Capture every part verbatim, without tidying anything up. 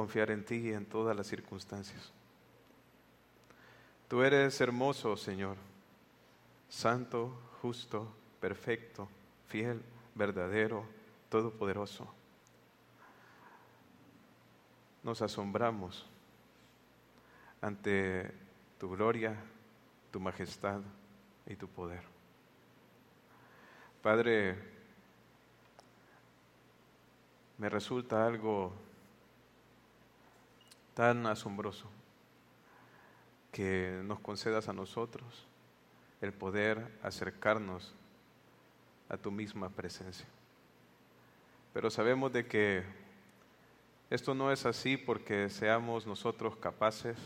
confiar en ti en todas las circunstancias. Tú eres hermoso, Señor, santo, justo, perfecto, fiel, verdadero, todopoderoso. Nos asombramos ante tu gloria, tu majestad y tu poder. Padre, me resulta algo tan asombroso que nos concedas a nosotros el poder acercarnos a tu misma presencia. Pero sabemos de que esto no es así porque seamos nosotros capaces,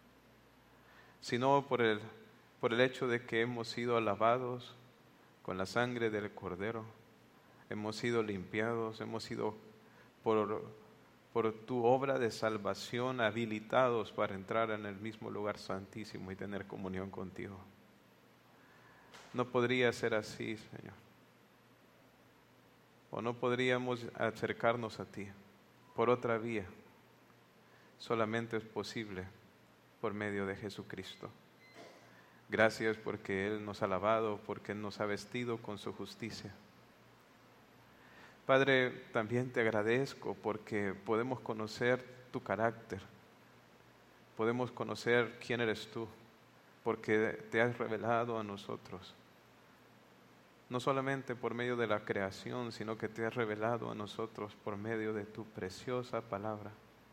sino por el, por el hecho de que hemos sido lavados con la sangre del Cordero, hemos sido limpiados, hemos sido por, por tu obra de salvación habilitados para entrar en el mismo lugar santísimo y tener comunión contigo. No podría ser así, Señor. O no podríamos acercarnos a ti por otra vía. Solamente es posible por medio de Jesucristo. Gracias porque Él nos ha lavado, porque Él nos ha vestido con su justicia. Padre, también te agradezco porque podemos conocer tu carácter, podemos conocer quién eres tú, porque te has revelado a nosotros. No solamente por medio de la creación, sino que te has revelado a nosotros por medio de tu preciosa palabra.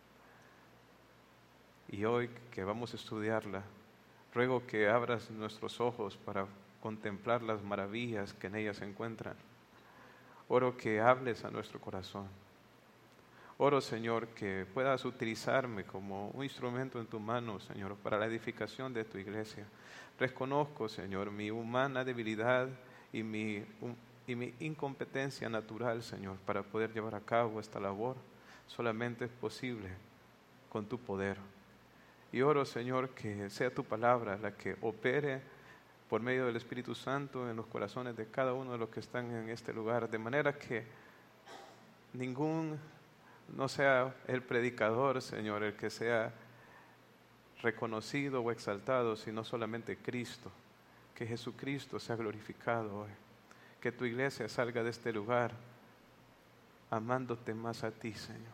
Y hoy que vamos a estudiarla, ruego que abras nuestros ojos para contemplar las maravillas que en ella se encuentran. Oro que hables a nuestro corazón. Oro, Señor, que puedas utilizarme como un instrumento en tu mano, Señor, para la edificación de tu iglesia. Reconozco, Señor, mi humana debilidad y mi, um, y mi incompetencia natural, Señor, para poder llevar a cabo esta labor. Solamente es posible con tu poder. Y oro, Señor, que sea tu palabra la que opere por medio del Espíritu Santo en los corazones de cada uno de los que están en este lugar, de manera que ningún, no sea el predicador, Señor, el que sea reconocido o exaltado, sino solamente Cristo. Que Jesucristo sea glorificado hoy. Que tu iglesia salga de este lugar amándote más a ti, Señor.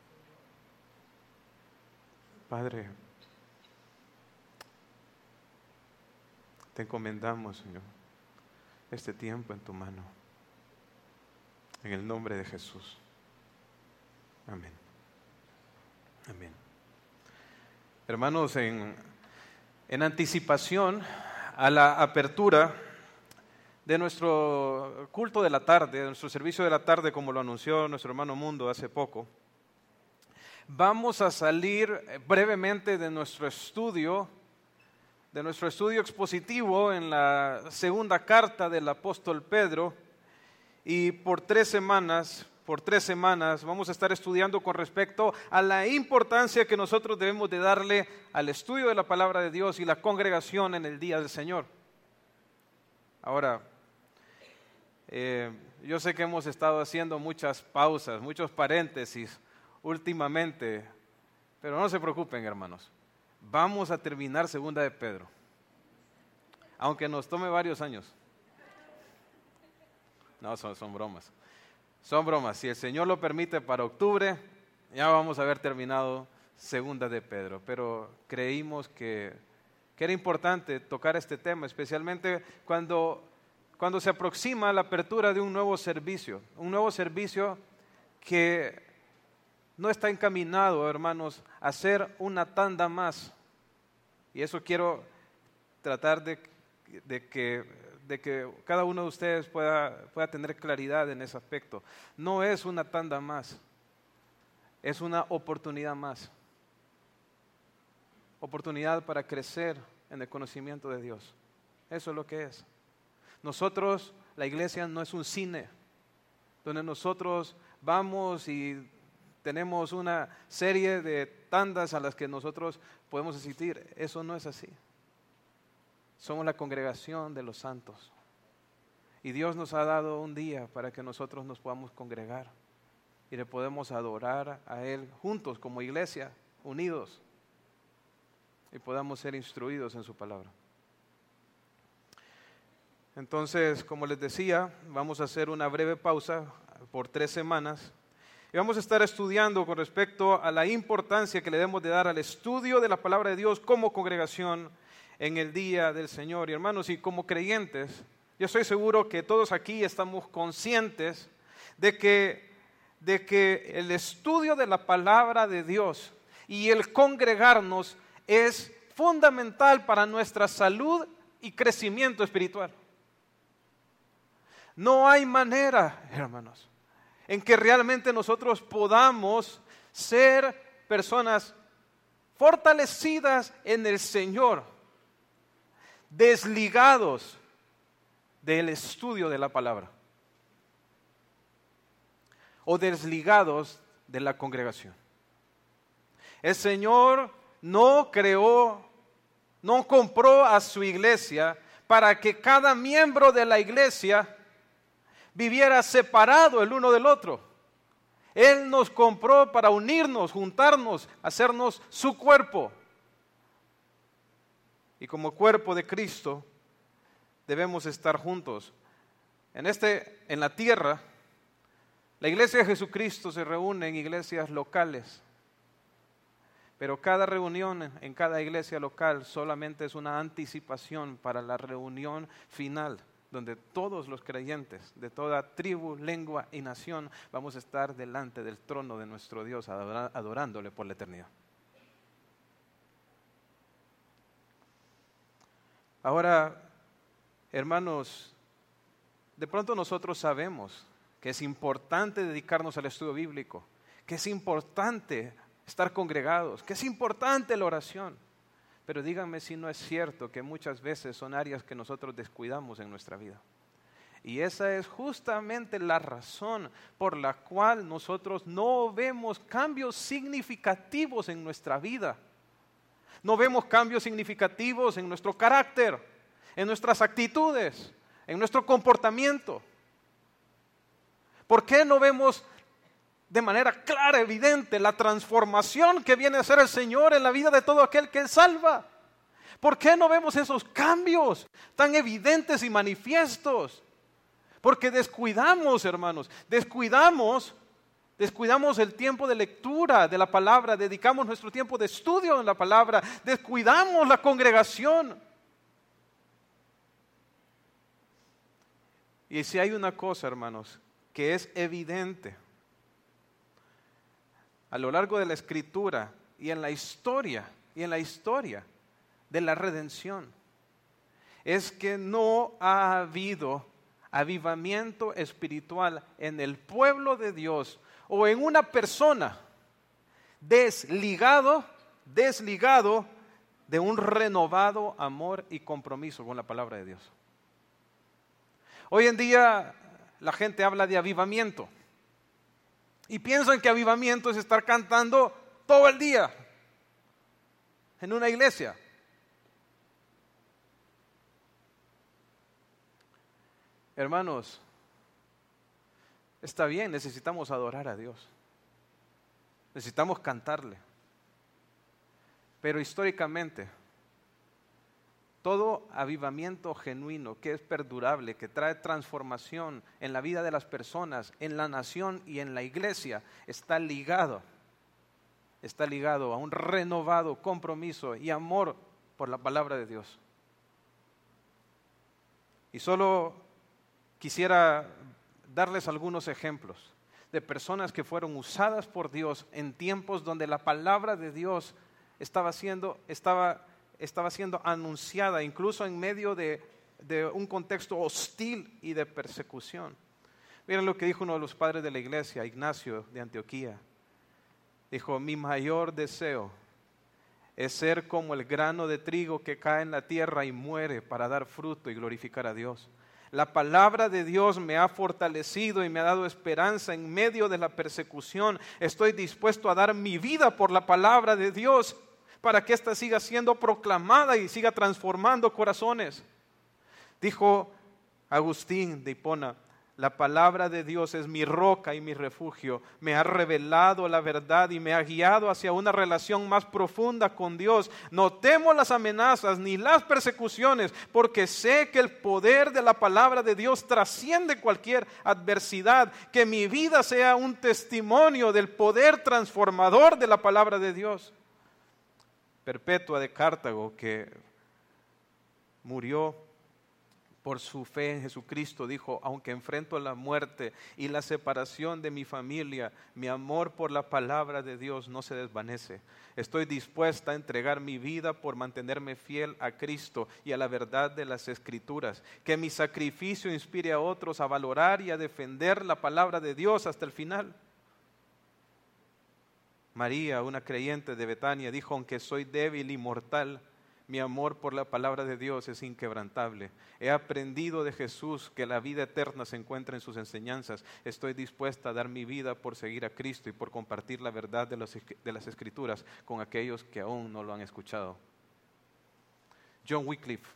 Padre, te encomendamos, Señor, este tiempo en tu mano. En el nombre de Jesús. Amén. Amén. Hermanos, en, en anticipación a la apertura de nuestro culto de la tarde, de nuestro servicio de la tarde, como lo anunció nuestro hermano Mundo hace poco, vamos a salir brevemente de nuestro estudio, de nuestro estudio expositivo en la segunda carta del apóstol Pedro, y por tres semanas, por tres semanas vamos a estar estudiando con respecto a la importancia que nosotros debemos de darle al estudio de la palabra de Dios y la congregación en el día del Señor. Ahora, eh, yo sé que hemos estado haciendo muchas pausas, muchos paréntesis últimamente, pero no se preocupen, hermanos. Vamos a terminar segunda de Pedro, aunque nos tome varios años. No, son, son bromas. Son bromas. Si el Señor lo permite, para octubre ya vamos a haber terminado segunda de Pedro. Pero creímos que, que era importante tocar este tema, especialmente cuando, cuando se aproxima la apertura de un nuevo servicio. Un nuevo servicio que no está encaminado, hermanos, a ser una tanda más. Y eso quiero tratar de, de, que, de que cada uno de ustedes pueda, pueda tener claridad en ese aspecto. No es una tanda más, es una oportunidad más. Oportunidad para crecer en el conocimiento de Dios. Eso es lo que es. Nosotros, la iglesia no es un cine, donde nosotros vamos y tenemos una serie de tandas a las que nosotros podemos asistir. Eso no es así. Somos la congregación de los santos. Y Dios nos ha dado un día para que nosotros nos podamos congregar. y le podemos adorar a Él juntos como iglesia, unidos, y podamos ser instruidos en su palabra. Entonces, como les decía, vamos a hacer una breve pausa por tres semanas y vamos a estar estudiando con respecto a la importancia que le debemos de dar al estudio de la palabra de Dios como congregación en el día del Señor. Y hermanos, y como creyentes, yo estoy seguro que todos aquí estamos conscientes de que, de que el estudio de la palabra de Dios y el congregarnos es fundamental para nuestra salud y crecimiento espiritual. No hay manera, hermanos, en que realmente nosotros podamos ser personas fortalecidas en el Señor, desligados del estudio de la palabra o desligados de la congregación. El Señor no creó, no compró a su iglesia para que cada miembro de la iglesia viviera separado el uno del otro. Él nos compró para unirnos, juntarnos, hacernos su cuerpo. Y como cuerpo de Cristo debemos estar juntos. En, este, en la tierra, la iglesia de Jesucristo se reúne en iglesias locales. Pero cada reunión en cada iglesia local solamente es una anticipación para la reunión final, donde todos los creyentes de toda tribu, lengua y nación vamos a estar delante del trono de nuestro Dios, adorándole por la eternidad. Ahora, hermanos, de pronto nosotros sabemos que es importante dedicarnos al estudio bíblico, que es importante estar congregados, que es importante la oración. Pero díganme si no es cierto que muchas veces son áreas que nosotros descuidamos en nuestra vida. Y esa es justamente la razón por la cual nosotros no vemos cambios significativos en nuestra vida. No vemos cambios significativos en nuestro carácter, en nuestras actitudes, en nuestro comportamiento. ¿Por qué no vemos de manera clara, evidente, la transformación que viene a hacer el Señor en la vida de todo aquel que Él salva? ¿Por qué no vemos esos cambios tan evidentes y manifiestos? Porque descuidamos, hermanos, descuidamos, descuidamos el tiempo de lectura de la palabra, dedicamos nuestro tiempo de estudio en la palabra, descuidamos la congregación. Y si hay una cosa, hermanos, que es evidente a lo largo de la Escritura y en la historia, y en la historia de la redención, es que no ha habido avivamiento espiritual en el pueblo de Dios o en una persona desligado, desligado de un renovado amor y compromiso con la palabra de Dios. Hoy en día la gente habla de avivamiento. Y piensan que avivamiento es estar cantando todo el día en una iglesia. Hermanos, está bien, necesitamos adorar a Dios. Necesitamos cantarle. Pero históricamente, todo avivamiento genuino, que es perdurable, que trae transformación en la vida de las personas, en la nación y en la iglesia, está ligado, está ligado a un renovado compromiso y amor por la palabra de Dios. Y solo quisiera darles algunos ejemplos de personas que fueron usadas por Dios en tiempos donde la palabra de Dios estaba siendo, estaba estaba siendo anunciada incluso en medio de, de un contexto hostil y de persecución. Miren lo que dijo uno de los padres de la iglesia, Ignacio de Antioquía. Dijo: mi mayor deseo es ser como el grano de trigo que cae en la tierra y muere para dar fruto y glorificar a Dios. La palabra de Dios me ha fortalecido y me ha dado esperanza en medio de la persecución. Estoy dispuesto a dar mi vida por la palabra de Dios, para que ésta siga siendo proclamada y siga transformando corazones. Dijo Agustín de Hipona: La palabra de Dios es mi roca y mi refugio. Me ha revelado la verdad y me ha guiado hacia una relación más profunda con Dios. No temo las amenazas ni las persecuciones, porque sé que el poder de la palabra de Dios trasciende cualquier adversidad. Que mi vida sea un testimonio del poder transformador de la palabra de Dios. Perpetua de Cartago, que murió por su fe en Jesucristo, dijo: aunque enfrento la muerte y la separación de mi familia, mi amor por la palabra de Dios no se desvanece. Estoy dispuesta a entregar mi vida por mantenerme fiel a Cristo y a la verdad de las Escrituras. Que mi sacrificio inspire a otros a valorar y a defender la palabra de Dios hasta el final. María, una creyente de Betania, dijo: aunque soy débil y mortal, mi amor por la palabra de Dios es inquebrantable. He aprendido de Jesús que la vida eterna se encuentra en sus enseñanzas. Estoy dispuesta a dar mi vida por seguir a Cristo y por compartir la verdad de, los, de las Escrituras con aquellos que aún no lo han escuchado. John Wycliffe: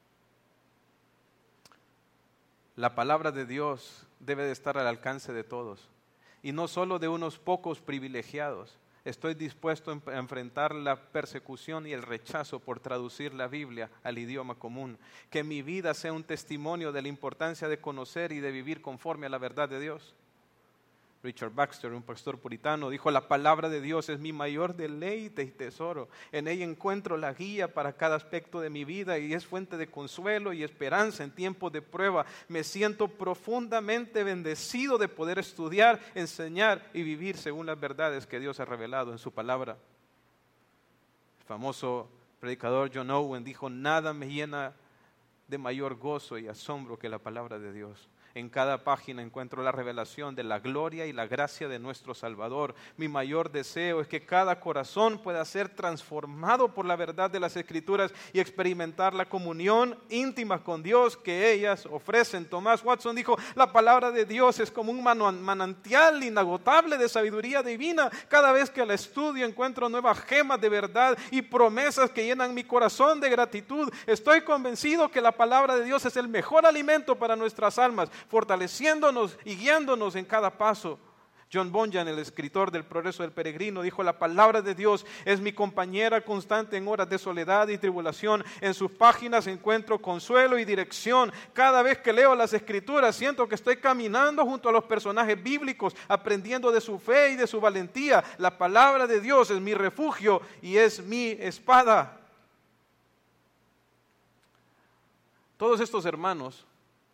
la palabra de Dios debe de estar al alcance de todos y no solo de unos pocos privilegiados. Estoy dispuesto a enfrentar la persecución y el rechazo por traducir la Biblia al idioma común. Que mi vida sea un testimonio de la importancia de conocer y de vivir conforme a la verdad de Dios. Richard Baxter, un pastor puritano, dijo: la palabra de Dios es mi mayor deleite y tesoro. En ella encuentro la guía para cada aspecto de mi vida y es fuente de consuelo y esperanza en tiempos de prueba. Me siento profundamente bendecido de poder estudiar, enseñar y vivir según las verdades que Dios ha revelado en su palabra. El famoso predicador John Owen dijo: nada me llena de mayor gozo y asombro que la palabra de Dios. En cada página encuentro la revelación de la gloria y la gracia de nuestro Salvador. Mi mayor deseo es que cada corazón pueda ser transformado por la verdad de las Escrituras y experimentar la comunión íntima con Dios que ellas ofrecen. Thomas Watson dijo: la palabra de Dios es como un manantial inagotable de sabiduría divina. Cada vez que la estudio encuentro nuevas gemas de verdad y promesas que llenan mi corazón de gratitud. Estoy convencido que la palabra de Dios es el mejor alimento para nuestras almas, fortaleciéndonos y guiándonos en cada paso. John Bunyan, el escritor del Progreso del Peregrino, dijo: la palabra de Dios es mi compañera constante en horas de soledad y tribulación. En sus páginas encuentro consuelo y dirección. Cada vez que leo las Escrituras siento que estoy caminando junto a los personajes bíblicos, aprendiendo de su fe y de su valentía. La palabra de Dios es mi refugio y es mi espada. Todos estos hermanos,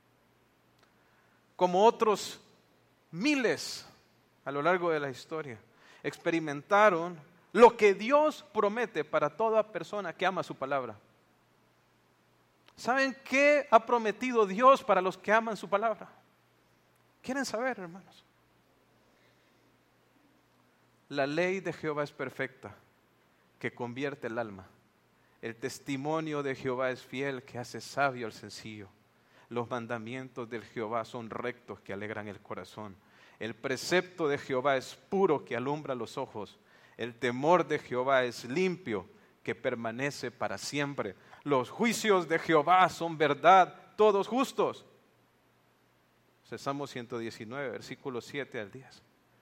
como otros miles a lo largo de la historia, experimentaron lo que Dios promete para toda persona que ama su palabra. ¿Saben qué ha prometido Dios para los que aman su palabra? ¿Quieren saber, hermanos? La ley de Jehová es perfecta, que convierte el alma. El testimonio de Jehová es fiel, que hace sabio al sencillo. Los mandamientos del Jehová son rectos, que alegran el corazón. El precepto de Jehová es puro, que alumbra los ojos. El temor de Jehová es limpio, que permanece para siempre. Los juicios de Jehová son verdad, todos justos. Salmo ciento diecinueve, versículos siete al diez.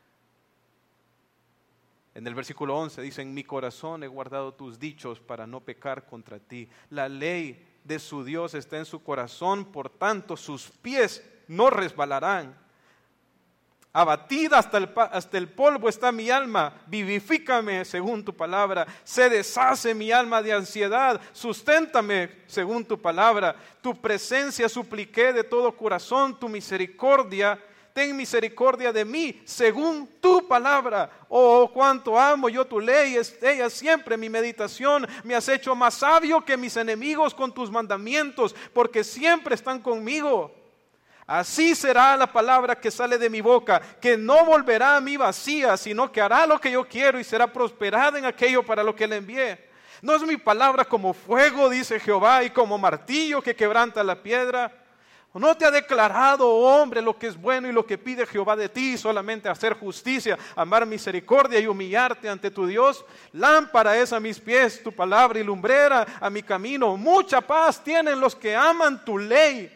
En el versículo once dice: en mi corazón he guardado tus dichos para no pecar contra ti. La ley de su Dios está en su corazón, por tanto sus pies no resbalarán. Abatida hasta el, hasta el polvo está mi alma, vivifícame según tu palabra. Se deshace mi alma de ansiedad, susténtame según tu palabra. Tu presencia supliqué de todo corazón, tu misericordia. Ten misericordia de mí según tu palabra. Oh, cuánto amo yo tu ley, es ella siempre mi meditación. Me has hecho más sabio que mis enemigos con tus mandamientos, porque siempre están conmigo. Así será la palabra que sale de mi boca, que no volverá a mí vacía, sino que hará lo que yo quiero y será prosperada en aquello para lo que le envié. No es mi palabra como fuego, dice Jehová, y como martillo que quebranta la piedra. ¿No te ha declarado, oh hombre, lo que es bueno y lo que pide Jehová de ti? Solamente hacer justicia, amar misericordia y humillarte ante tu Dios. Lámpara es a mis pies tu palabra y lumbrera a mi camino. Mucha paz tienen los que aman tu ley,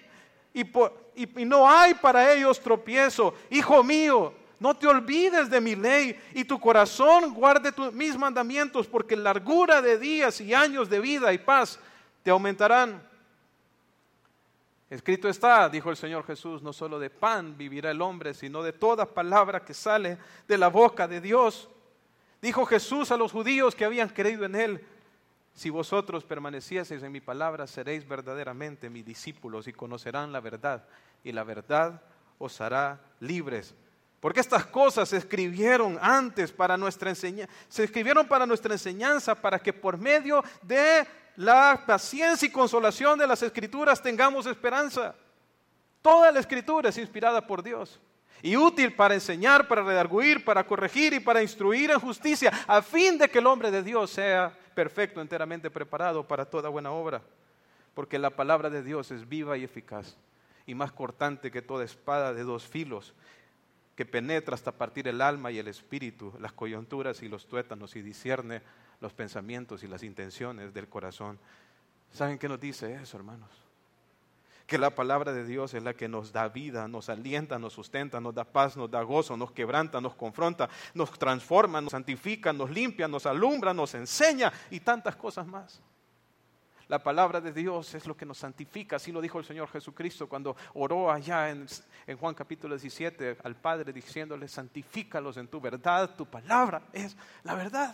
y, por, y, y no hay para ellos tropiezo. Hijo mío, no te olvides de mi ley y tu corazón guarde tus, mis mandamientos, porque largura de días y años de vida y paz te aumentarán. Escrito está, dijo el Señor Jesús, no solo de pan vivirá el hombre, sino de toda palabra que sale de la boca de Dios. Dijo Jesús a los judíos que habían creído en Él: si vosotros permanecieseis en mi palabra, seréis verdaderamente mis discípulos y conocerán la verdad, y la verdad os hará libres. Porque estas cosas se escribieron antes para nuestra enseñanza, se escribieron para nuestra enseñanza, para que por medio de la paciencia y consolación de las Escrituras tengamos esperanza. Toda la Escritura es inspirada por Dios y útil para enseñar, para redarguir, para corregir y para instruir en justicia, a fin de que el hombre de Dios sea perfecto, enteramente preparado para toda buena obra. Porque la palabra de Dios es viva y eficaz, y más cortante que toda espada de dos filos, que penetra hasta partir el alma y el espíritu, las coyunturas y los tuétanos, y discierne los pensamientos y las intenciones del corazón. ¿Saben qué nos dice eso, hermanos? Que la palabra de Dios es la que nos da vida, nos alienta, nos sustenta, nos da paz, nos da gozo, nos quebranta, nos confronta, nos transforma, nos santifica, nos limpia, nos alumbra, nos enseña y tantas cosas más. La palabra de Dios es lo que nos santifica, así lo dijo el Señor Jesucristo cuando oró allá en, en Juan capítulo diecisiete al Padre, diciéndole: santifícalos en tu verdad, tu palabra es la verdad.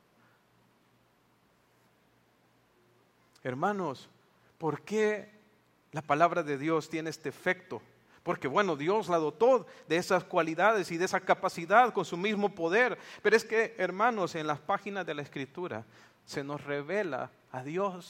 Hermanos, ¿por qué la palabra de Dios tiene este efecto? Porque bueno, Dios la dotó de esas cualidades y de esa capacidad con su mismo poder. Pero es que, hermanos, en las páginas de la Escritura se nos revela a Dios.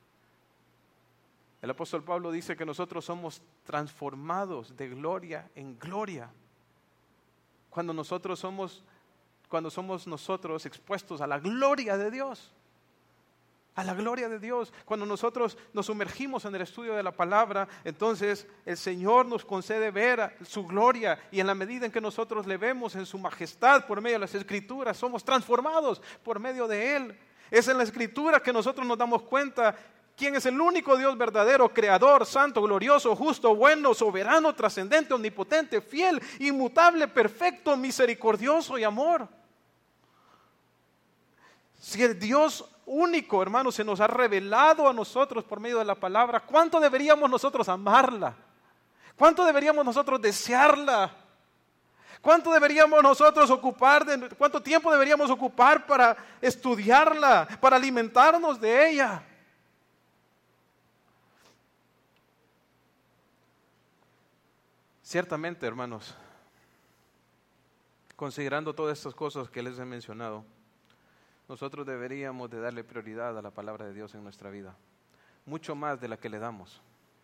El apóstol Pablo dice que nosotros somos transformados de gloria en gloria. Cuando nosotros somos, cuando somos nosotros expuestos a la gloria de Dios. A la gloria de Dios. Cuando nosotros nos sumergimos en el estudio de la palabra, entonces el Señor nos concede ver su gloria, y en la medida en que nosotros le vemos en su majestad por medio de las Escrituras, somos transformados por medio de Él. Es en la Escritura que nosotros nos damos cuenta quién es el único Dios verdadero, creador, santo, glorioso, justo, bueno, soberano, trascendente, omnipotente, fiel, inmutable, perfecto, misericordioso y amor. Si el Dios único, hermanos, se nos ha revelado a nosotros por medio de la palabra, ¿cuánto deberíamos nosotros amarla? ¿Cuánto deberíamos nosotros desearla? ¿Cuánto deberíamos nosotros ocupar, de, cuánto tiempo deberíamos ocupar para estudiarla, para alimentarnos de ella? Ciertamente, hermanos, considerando todas estas cosas que les he mencionado, nosotros deberíamos de darle prioridad a la palabra de Dios en nuestra vida, mucho más de la que le damos.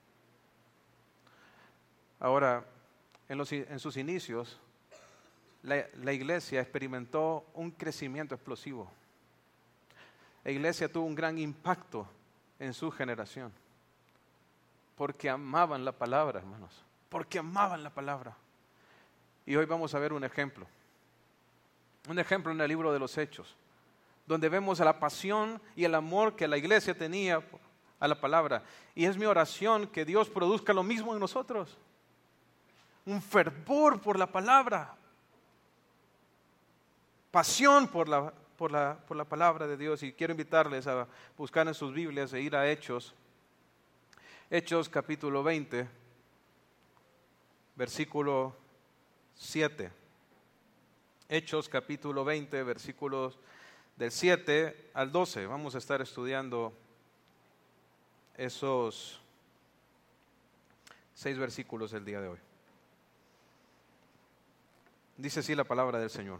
Ahora, en, los, en sus inicios, la, la iglesia experimentó un crecimiento explosivo. La iglesia tuvo un gran impacto en su generación, porque amaban la palabra, hermanos, porque amaban la palabra. Y hoy vamos a ver un ejemplo, un ejemplo en el libro de los Hechos, donde vemos la pasión y el amor que la iglesia tenía a la palabra. Y es mi oración que Dios produzca lo mismo en nosotros. Un fervor por la palabra. Pasión por la, por la, por la palabra de Dios. Y quiero invitarles a buscar en sus Biblias e ir a Hechos. Hechos capítulo veinte, versículo siete. Hechos capítulo veinte, versículos del siete al doce. Vamos a estar estudiando esos seis versículos el día de hoy. Dice así la palabra del Señor.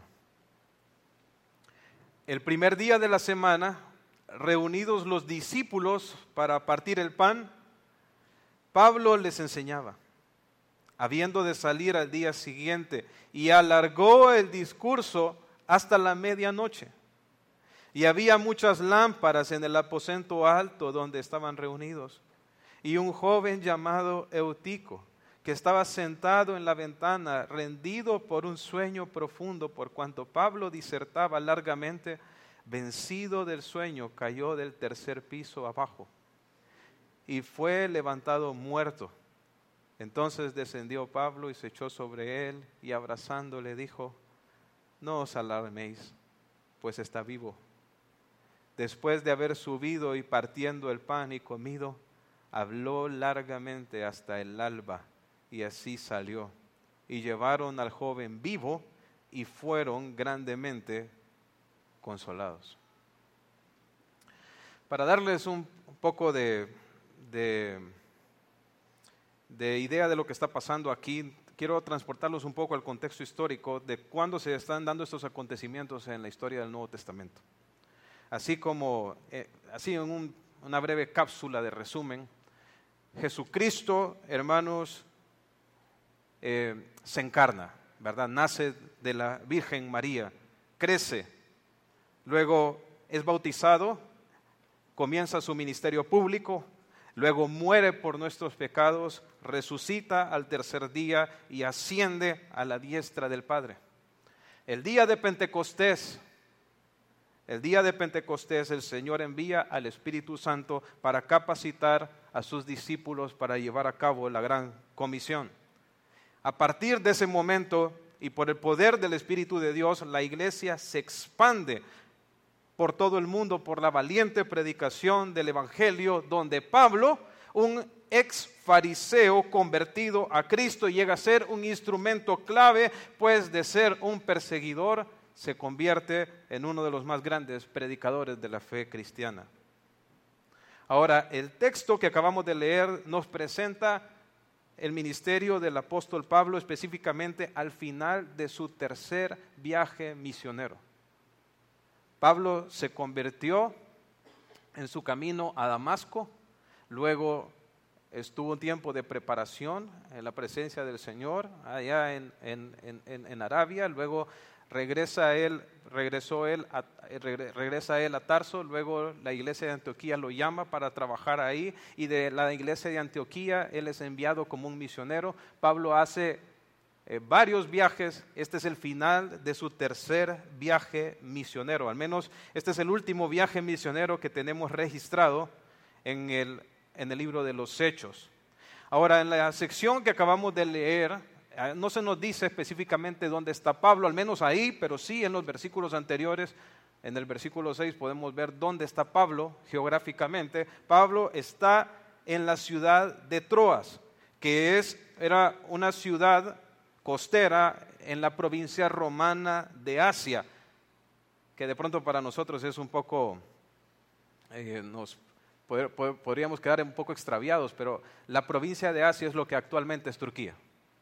El primer día de la semana, reunidos los discípulos para partir el pan, Pablo les enseñaba, habiendo de salir al día siguiente, y alargó el discurso hasta la medianoche. Y había muchas lámparas en el aposento alto donde estaban reunidos. Y un joven llamado Eutico, que estaba sentado en la ventana, rendido por un sueño profundo, por cuanto Pablo disertaba largamente, vencido del sueño, cayó del tercer piso abajo y fue levantado muerto. Entonces descendió Pablo y se echó sobre él y abrazándole dijo: no os alarméis, pues está vivo. Después de haber subido y partiendo el pan y comido, habló largamente hasta el alba y así salió. Y llevaron al joven vivo y fueron grandemente consolados. Para darles un poco de, de, de idea de lo que está pasando aquí, quiero transportarlos un poco al contexto histórico de cuándo se están dando estos acontecimientos en la historia del Nuevo Testamento. Así como, eh, así en un, una breve cápsula de resumen, Jesucristo, hermanos, eh, se encarna, ¿verdad? Nace de la Virgen María, crece, luego es bautizado, comienza su ministerio público, luego muere por nuestros pecados, resucita al tercer día y asciende a la diestra del Padre. El día de Pentecostés, el día de Pentecostés el Señor envía al Espíritu Santo para capacitar a sus discípulos para llevar a cabo la gran comisión. A partir de ese momento y por el poder del Espíritu de Dios, la iglesia se expande por todo el mundo por la valiente predicación del Evangelio, donde Pablo, un ex fariseo convertido a Cristo, llega a ser un instrumento clave, pues de ser un perseguidor se convierte en uno de los más grandes predicadores de la fe cristiana. Ahora, el texto que acabamos de leer nos presenta el ministerio del apóstol Pablo específicamente al final de su tercer viaje misionero. Pablo se convirtió en su camino a Damasco, luego estuvo un tiempo de preparación en la presencia del Señor allá en, en, en, en Arabia, luego regresa él, regresó él a, regresa él a Tarso, luego la iglesia de Antioquía lo llama para trabajar ahí y de la iglesia de Antioquía él es enviado como un misionero. Pablo hace Eh, varios viajes, este es el final de su tercer viaje misionero, al menos este es el último viaje misionero que tenemos registrado en el, en el libro de los Hechos. Ahora, en la sección que acabamos de leer, eh, no se nos dice específicamente dónde está Pablo, al menos ahí, pero sí en los versículos anteriores, en el versículo seis podemos ver dónde está Pablo geográficamente. Pablo está en la ciudad de Troas, que es, era una ciudad costera en la provincia romana de Asia, que de pronto para nosotros es un poco, eh, nos pod- pod- podríamos quedar un poco extraviados, pero la provincia de Asia es lo que actualmente es Turquía.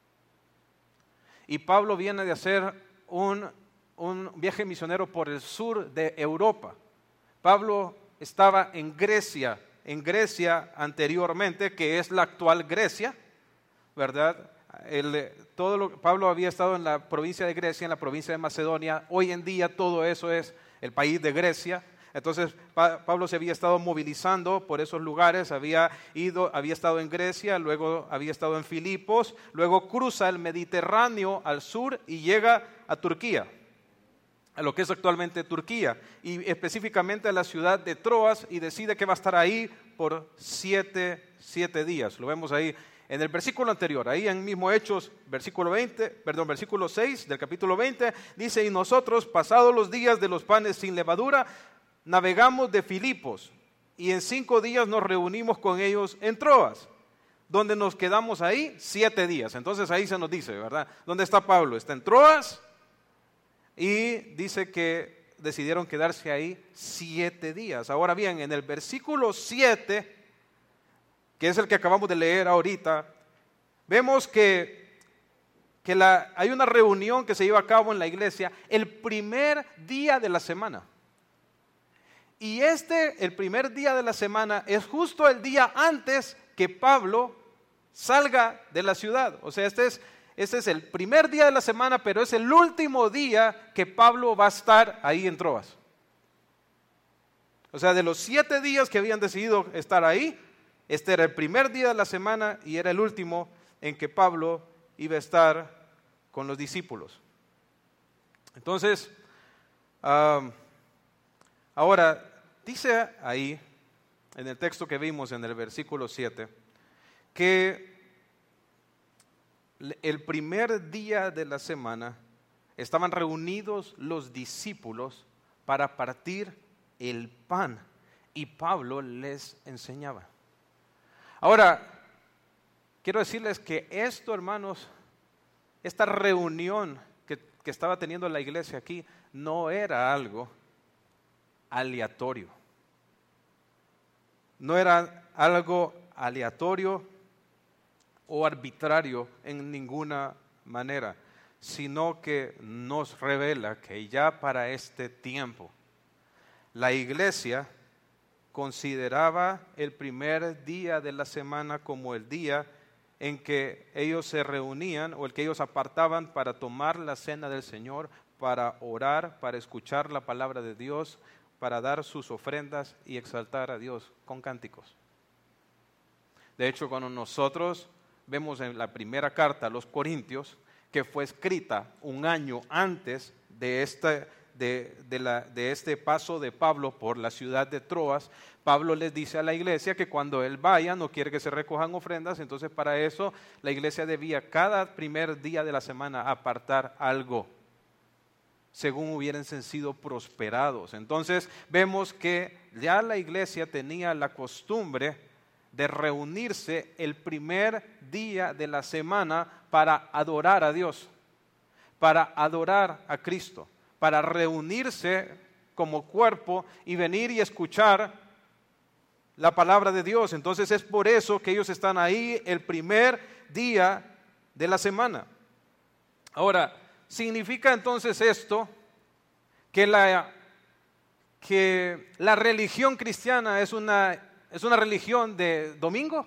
Y Pablo viene de hacer un, un viaje misionero por el sur de Europa. Pablo estaba en Grecia, en Grecia anteriormente, que es la actual Grecia, ¿verdad? El, todo lo, Pablo había estado en la provincia de Grecia, en la provincia de Macedonia. Hoy en día todo eso es el país de Grecia. Entonces pa, Pablo se había estado movilizando por esos lugares, había ido, había estado en Grecia, luego había estado en Filipos, luego cruza el Mediterráneo al sur y llega a Turquía, a lo que es actualmente Turquía, y específicamente a la ciudad de Troas, y decide que va a estar ahí por siete, siete días. Lo vemos ahí en el versículo anterior, ahí en mismo Hechos, versículo veinte, perdón, versículo seis del capítulo veinte, dice: y nosotros, pasados los días de los panes sin levadura, navegamos de Filipos, y en cinco días nos reunimos con ellos en Troas, donde nos quedamos ahí siete días. Entonces ahí se nos dice, ¿verdad? ¿Dónde está Pablo? Está en Troas, y dice que decidieron quedarse ahí siete días. Ahora bien, en el versículo siete, que es el que acabamos de leer ahorita, vemos que, que la, hay una reunión que se lleva a cabo en la iglesia el primer día de la semana. Y este, el primer día de la semana, es justo el día antes que Pablo salga de la ciudad. O sea, este es, este es el primer día de la semana, pero es el último día que Pablo va a estar ahí en Troas. O sea, de los siete días que habían decidido estar ahí, este era el primer día de la semana y era el último en que Pablo iba a estar con los discípulos. Entonces, um, ahora, dice ahí, en el texto que vimos en el versículo siete, que el primer día de la semana estaban reunidos los discípulos para partir el pan y Pablo les enseñaba. Ahora, quiero decirles que esto, hermanos, esta reunión que, que estaba teniendo la iglesia aquí no era algo aleatorio. No era algo aleatorio o arbitrario en ninguna manera, sino que nos revela que ya para este tiempo la iglesia consideraba el primer día de la semana como el día en que ellos se reunían o el que ellos apartaban para tomar la cena del Señor, para orar, para escuchar la palabra de Dios, para dar sus ofrendas y exaltar a Dios con cánticos. De hecho, cuando nosotros vemos en la primera carta a los Corintios, que fue escrita un año antes de, esta, de, de, la, de este paso de Pablo por la ciudad de Troas, Pablo les dice a la iglesia que cuando él vaya no quiere que se recojan ofrendas, entonces para eso la iglesia debía cada primer día de la semana apartar algo, según hubiesen sido prosperados. Entonces vemos que ya la iglesia tenía la costumbre de reunirse el primer día de la semana para adorar a Dios, para adorar a Cristo, para reunirse como cuerpo y venir y escuchar la palabra de Dios. Entonces es por eso que ellos están ahí el primer día de la semana. Ahora, ¿significa entonces esto que la, que la religión cristiana es una, es una religión de domingo?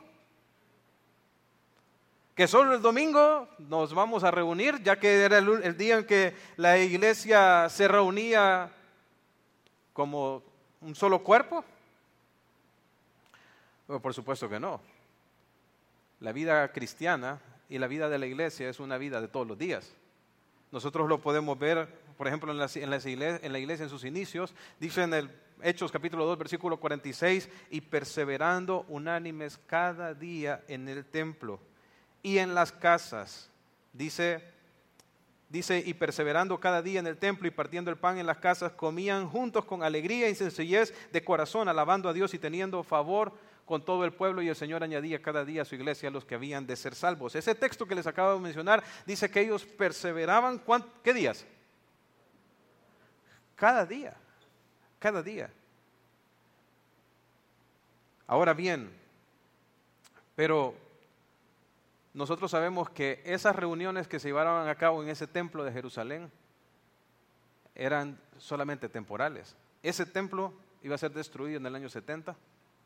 Que solo el domingo nos vamos a reunir, ya que era el, el día en que la iglesia se reunía como un solo cuerpo. Bueno, por supuesto que no. La vida cristiana y la vida de la iglesia es una vida de todos los días. Nosotros lo podemos ver, por ejemplo, en la, en la, iglesia, en la iglesia en sus inicios. Dice en el Hechos capítulo dos, versículo cuarenta y seis, y perseverando unánimes cada día en el templo y en las casas. Dice, dice, y perseverando cada día en el templo y partiendo el pan en las casas, comían juntos con alegría y sencillez de corazón, alabando a Dios y teniendo favor con todo el pueblo, y el Señor añadía cada día a su iglesia a los que habían de ser salvos. Ese texto que les acabo de mencionar dice que ellos perseveraban, ¿qué días? Cada día, cada día. Ahora bien, pero nosotros sabemos que esas reuniones que se llevaron a cabo en ese templo de Jerusalén eran solamente temporales. Ese templo iba a ser destruido en el año setenta.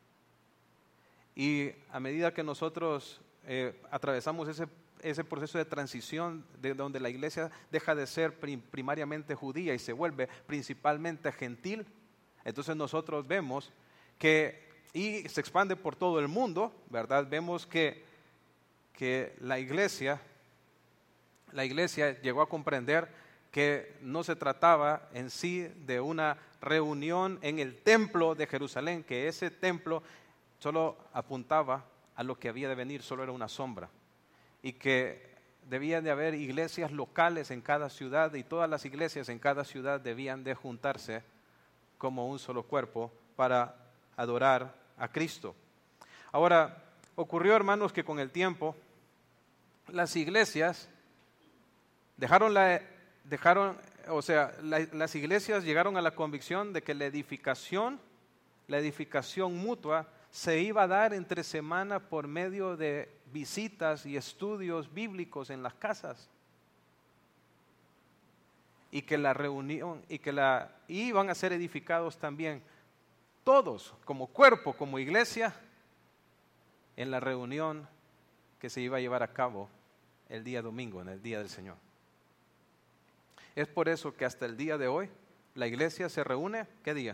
Y a medida que nosotros eh, atravesamos ese, ese proceso de transición de donde la iglesia deja de ser prim, primariamente judía y se vuelve principalmente gentil, entonces nosotros vemos que, y se expande por todo el mundo, ¿verdad? Vemos que, que la iglesia, la iglesia llegó a comprender que no se trataba en sí de una reunión en el templo de Jerusalén, que ese templo solo apuntaba a lo que había de venir, solo era una sombra, y que debían de haber iglesias locales en cada ciudad, y todas las iglesias en cada ciudad debían de juntarse como un solo cuerpo para adorar a Cristo. Ahora, ocurrió, hermanos, que con el tiempo las iglesias dejaron la, dejaron, o sea, la, las iglesias llegaron a la convicción de que la edificación, la edificación mutua se iba a dar entre semana por medio de visitas y estudios bíblicos en las casas, y que la reunión y que la iban a ser edificados también todos como cuerpo, como iglesia, en la reunión que se iba a llevar a cabo el día domingo, en el día del Señor. Es por eso que hasta el día de hoy la iglesia se reúne, ¿qué día?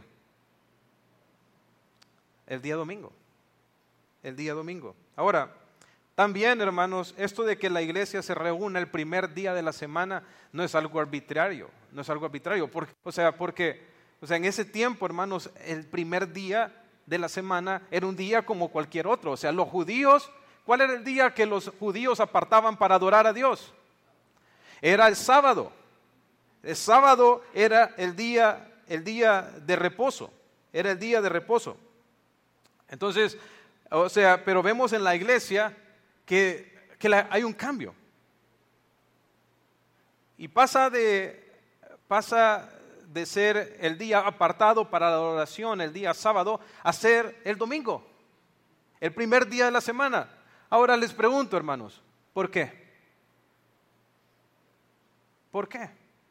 El día domingo, el día domingo. Ahora, también, hermanos, esto de que la iglesia se reúna el primer día de la semana no es algo arbitrario, no es algo arbitrario, porque, o sea, porque, o sea, en ese tiempo, hermanos, el primer día de la semana era un día como cualquier otro. O sea, los judíos ¿Cuál era el día que los judíos apartaban para adorar a Dios? Era el sábado. El sábado era el día, el día de reposo. Era el día de reposo. Entonces, o sea, pero vemos en la iglesia que, que la, hay un cambio. Y pasa de, pasa de ser el día apartado para la adoración, el día sábado, a ser el domingo, el primer día de la semana. Ahora les pregunto, hermanos, ¿por qué? ¿Por qué?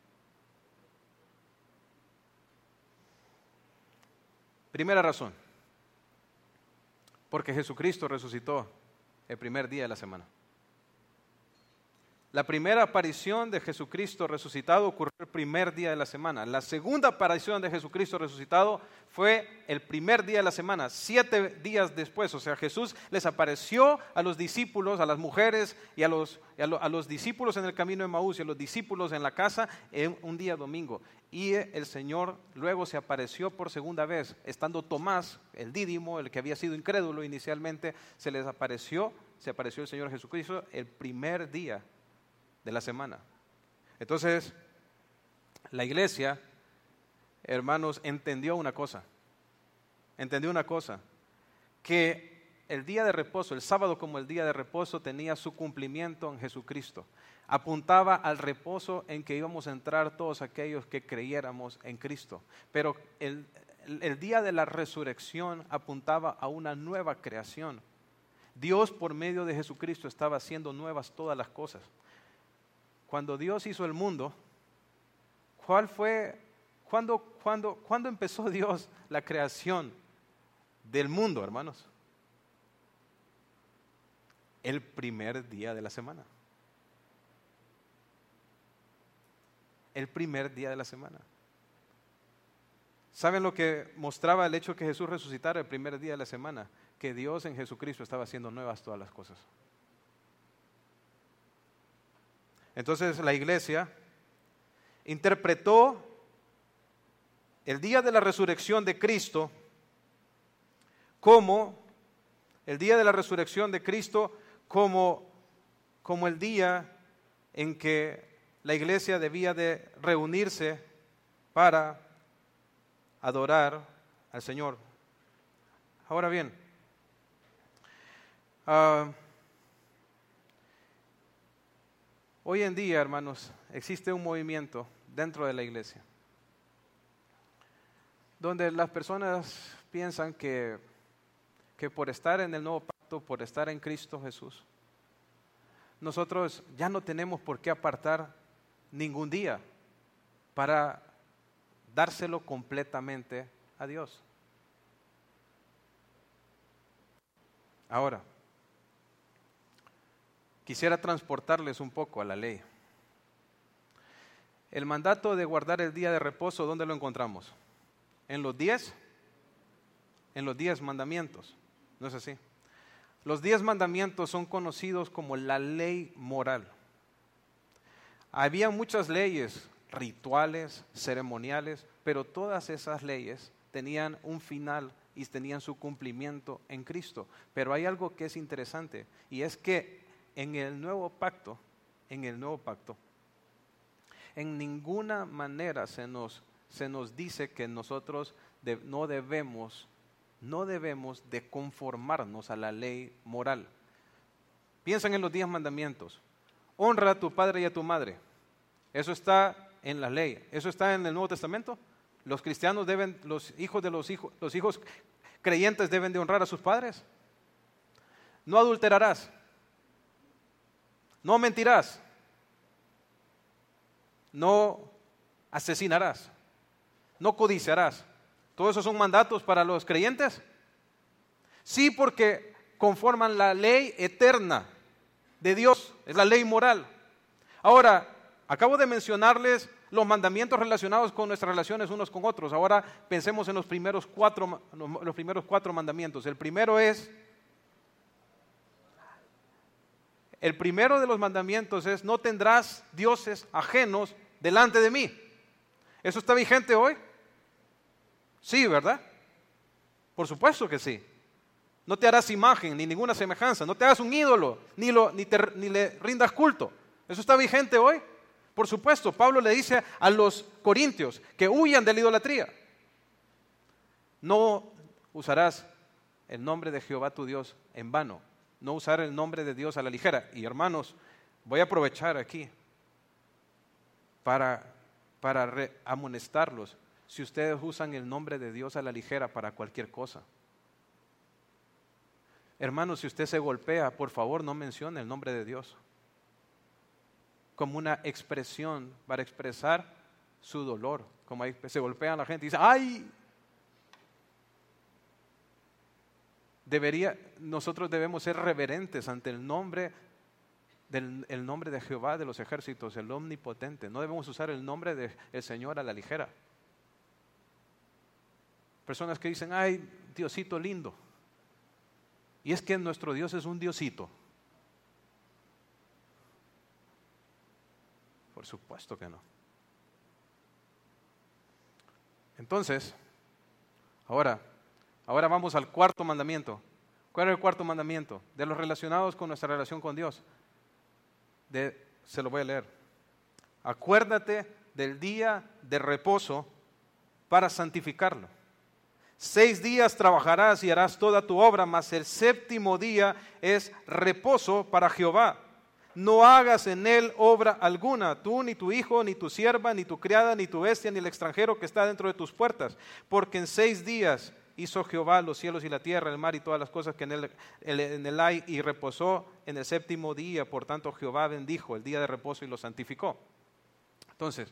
Primera razón, porque Jesucristo resucitó el primer día de la semana. La primera aparición de Jesucristo resucitado ocurrió el primer día de la semana. La segunda aparición de Jesucristo resucitado fue el primer día de la semana, siete días después. O sea, Jesús les apareció a los discípulos, a las mujeres y a los, y a, lo, a los discípulos en el camino de Emaús y a los discípulos en la casa en un día domingo. Y el Señor luego se apareció por segunda vez, estando Tomás, el dídimo, el que había sido incrédulo inicialmente, se les apareció, se apareció el Señor Jesucristo el primer día de la semana. Entonces, la iglesia, hermanos, entendió una cosa, entendió una cosa, que el día de reposo, el sábado como el día de reposo, tenía su cumplimiento en Jesucristo. Apuntaba al reposo en que íbamos a entrar todos aquellos que creyéramos en Cristo. Pero el, el, el día de la resurrección apuntaba a una nueva creación. Dios, por medio de Jesucristo, estaba haciendo nuevas todas las cosas. Cuando Dios hizo el mundo, ¿cuál fue, cuándo, cuándo, cuándo empezó Dios la creación del mundo, hermanos? El primer día de la semana. El primer día de la semana. ¿Saben lo que mostraba el hecho de que Jesús resucitara el primer día de la semana? Que Dios en Jesucristo estaba haciendo nuevas todas las cosas. Entonces la iglesia interpretó el día de la resurrección de Cristo como el día de la resurrección de Cristo como, como el día en que la iglesia debía de reunirse para adorar al Señor. Ahora bien, uh, hoy en día, hermanos, existe un movimiento dentro de la iglesia donde las personas piensan que, que por estar en el nuevo pacto, por estar en Cristo Jesús, nosotros ya no tenemos por qué apartar ningún día para dárselo completamente a Dios. Ahora, quisiera transportarles un poco a la ley. El mandato de guardar el día de reposo, ¿dónde lo encontramos? En los diez, en los diez mandamientos, ¿no es así? Los diez mandamientos son conocidos como la ley moral. Había muchas leyes, rituales, ceremoniales, pero todas esas leyes tenían un final y tenían su cumplimiento en Cristo. Pero hay algo que es interesante, y es que en el nuevo pacto, en el nuevo pacto, en ninguna manera se nos, se nos dice que nosotros de, no debemos, no debemos de conformarnos a la ley moral. Piensan en los diez mandamientos. Honra a tu padre y a tu madre. Eso está en la ley. Eso está en el Nuevo Testamento. Los cristianos deben, los hijos de los hijos, los hijos creyentes deben de honrar a sus padres. No adulterarás. No mentirás. No asesinarás. No codiciarás. ¿Todos esos son mandatos para los creyentes? Sí, porque conforman la ley eterna de Dios. Es la ley moral. Ahora, acabo de mencionarles los mandamientos relacionados con nuestras relaciones unos con otros. Ahora pensemos en los primeros cuatro, los primeros cuatro mandamientos. El primero es, el primero de los mandamientos es: no tendrás dioses ajenos delante de mí. ¿Eso está vigente hoy? Sí, ¿verdad? Por supuesto que sí. No te harás imagen ni ninguna semejanza. No te hagas un ídolo, ni, lo, ni, te, ni le rindas culto. ¿Eso está vigente hoy? Por supuesto, Pablo le dice a los corintios que huyan de la idolatría. No usarás el nombre de Jehová tu Dios en vano. No usar el nombre de Dios a la ligera. Y hermanos, voy a aprovechar aquí para, para re- amonestarlos. Si ustedes usan el nombre de Dios a la ligera para cualquier cosa. Hermanos, si usted se golpea, por favor no mencione el nombre de Dios como una expresión para expresar su dolor. Como ahí se golpea a la gente y dice, ¡ay! Debería, nosotros debemos ser reverentes ante el nombre del el nombre de Jehová de los ejércitos, el omnipotente. No debemos usar el nombre del Señor a la ligera. Personas que dicen, ¡ay, Diosito lindo! Y es que nuestro Dios es un Diosito. Por supuesto que no. Entonces, ahora, ahora vamos al cuarto mandamiento. ¿Cuál es el cuarto mandamiento? De los relacionados con nuestra relación con Dios. De, se lo voy a leer. Acuérdate del día de reposo para santificarlo. Seis días trabajarás y harás toda tu obra, mas el séptimo día es reposo para Jehová. No hagas en él obra alguna, tú, ni tu hijo, ni tu sierva, ni tu criada, ni tu bestia, ni el extranjero que está dentro de tus puertas. Porque en seis días hizo Jehová los cielos y la tierra, el mar y todas las cosas que en él, en él hay, y reposó en el séptimo día. Por tanto, Jehová bendijo el día de reposo y lo santificó. Entonces,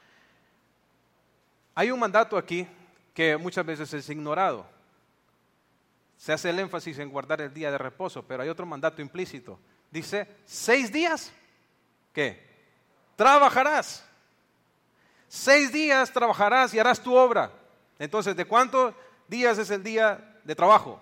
hay un mandato aquí que muchas veces es ignorado. Se hace el énfasis en guardar el día de reposo, pero hay otro mandato implícito. Dice, seis días, ¿qué? Trabajarás. Seis días trabajarás y harás tu obra. Entonces, ¿de cuántos días es el día de trabajo?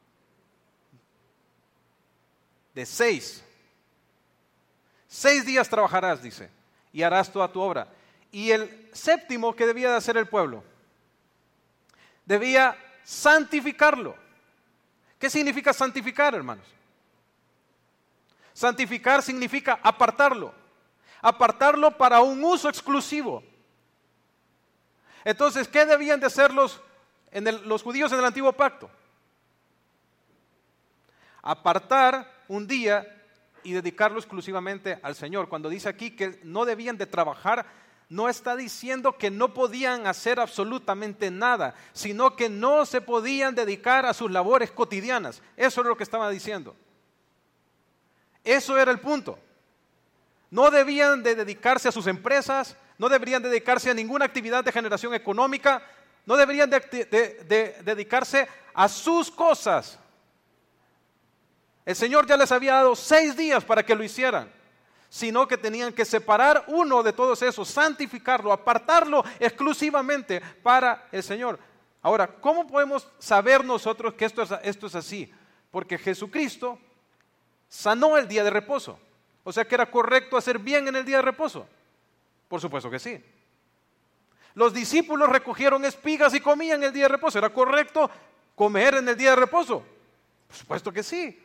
De seis. Seis días trabajarás, dice, y harás toda tu obra. Y el séptimo, ¿qué debía de hacer el pueblo? Debía santificarlo. ¿Qué significa santificar, hermanos? Santificar significa apartarlo. Apartarlo para un uso exclusivo. Entonces, ¿qué debían de hacer los, en el, los judíos en el antiguo pacto? Apartar un día y dedicarlo exclusivamente al Señor. Cuando dice aquí que no debían de trabajar, no está diciendo que no podían hacer absolutamente nada, sino que no se podían dedicar a sus labores cotidianas. Eso es lo que estaba diciendo. Eso era el punto. No debían de dedicarse a sus empresas, no deberían dedicarse a ninguna actividad de generación económica, no deberían de, de, de, de dedicarse a sus cosas. El Señor ya les había dado seis días para que lo hicieran, sino que tenían que separar uno de todos esos, santificarlo, apartarlo exclusivamente para el Señor. Ahora, ¿cómo podemos saber nosotros que esto es, esto es así? Porque Jesucristo sanó el día de reposo. O sea que era correcto hacer bien en el día de reposo. Por supuesto que sí. Los discípulos recogieron espigas y comían el día de reposo. ¿Era correcto comer en el día de reposo? Por supuesto que sí.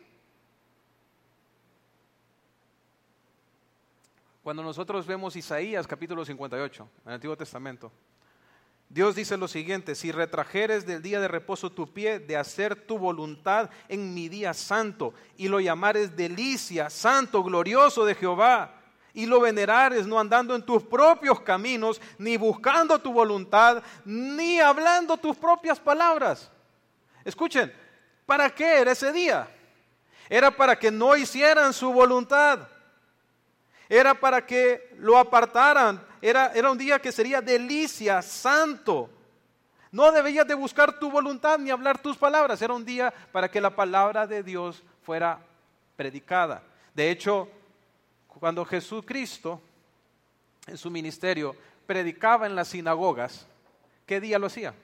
Cuando nosotros vemos Isaías capítulo cincuenta y ocho, en el Antiguo Testamento, Dios dice lo siguiente: si retrajeres del día de reposo tu pie de hacer tu voluntad en mi día santo, y lo llamares delicia, santo, glorioso de Jehová, y lo venerares no andando en tus propios caminos, ni buscando tu voluntad, ni hablando tus propias palabras. Escuchen, ¿para qué era ese día? Era para que no hicieran su voluntad. Era para que lo apartaran. Era, era un día que sería delicia, santo. No debías de buscar tu voluntad ni hablar tus palabras. Era un día para que la palabra de Dios fuera predicada. De hecho, cuando Jesucristo en su ministerio predicaba en las sinagogas, ¿qué día lo hacía?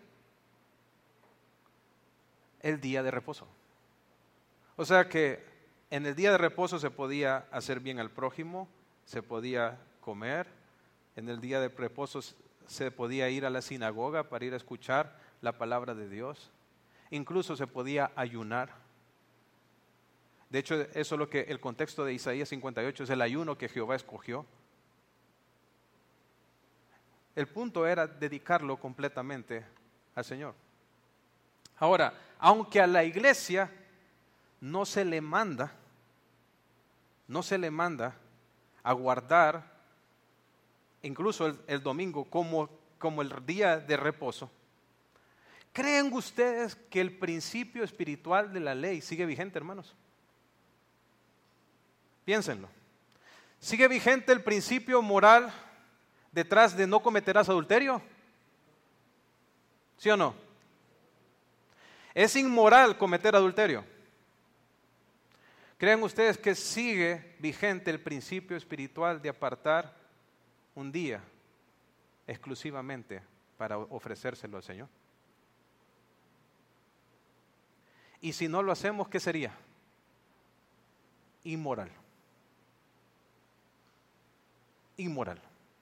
El día de reposo. O sea que en el día de reposo se podía hacer bien al prójimo, se podía comer, en el día de reposo se podía ir a la sinagoga para ir a escuchar la palabra de Dios, incluso se podía ayunar. De hecho, eso es lo que el contexto de Isaías cincuenta y ocho es el ayuno que Jehová escogió. El punto era dedicarlo completamente al Señor. Ahora, aunque a la iglesia no se le manda, no se le manda a guardar incluso el, el domingo como, como el día de reposo, ¿creen ustedes que el principio espiritual de la ley sigue vigente, hermanos? Piénsenlo. ¿Sigue vigente el principio moral detrás de no cometerás adulterio? ¿Sí o no? ¿Es inmoral cometer adulterio? ¿Creen ustedes que sigue vigente el principio espiritual de apartar un día exclusivamente para ofrecérselo al Señor? Y si no lo hacemos, ¿qué sería? Inmoral. Inmoral.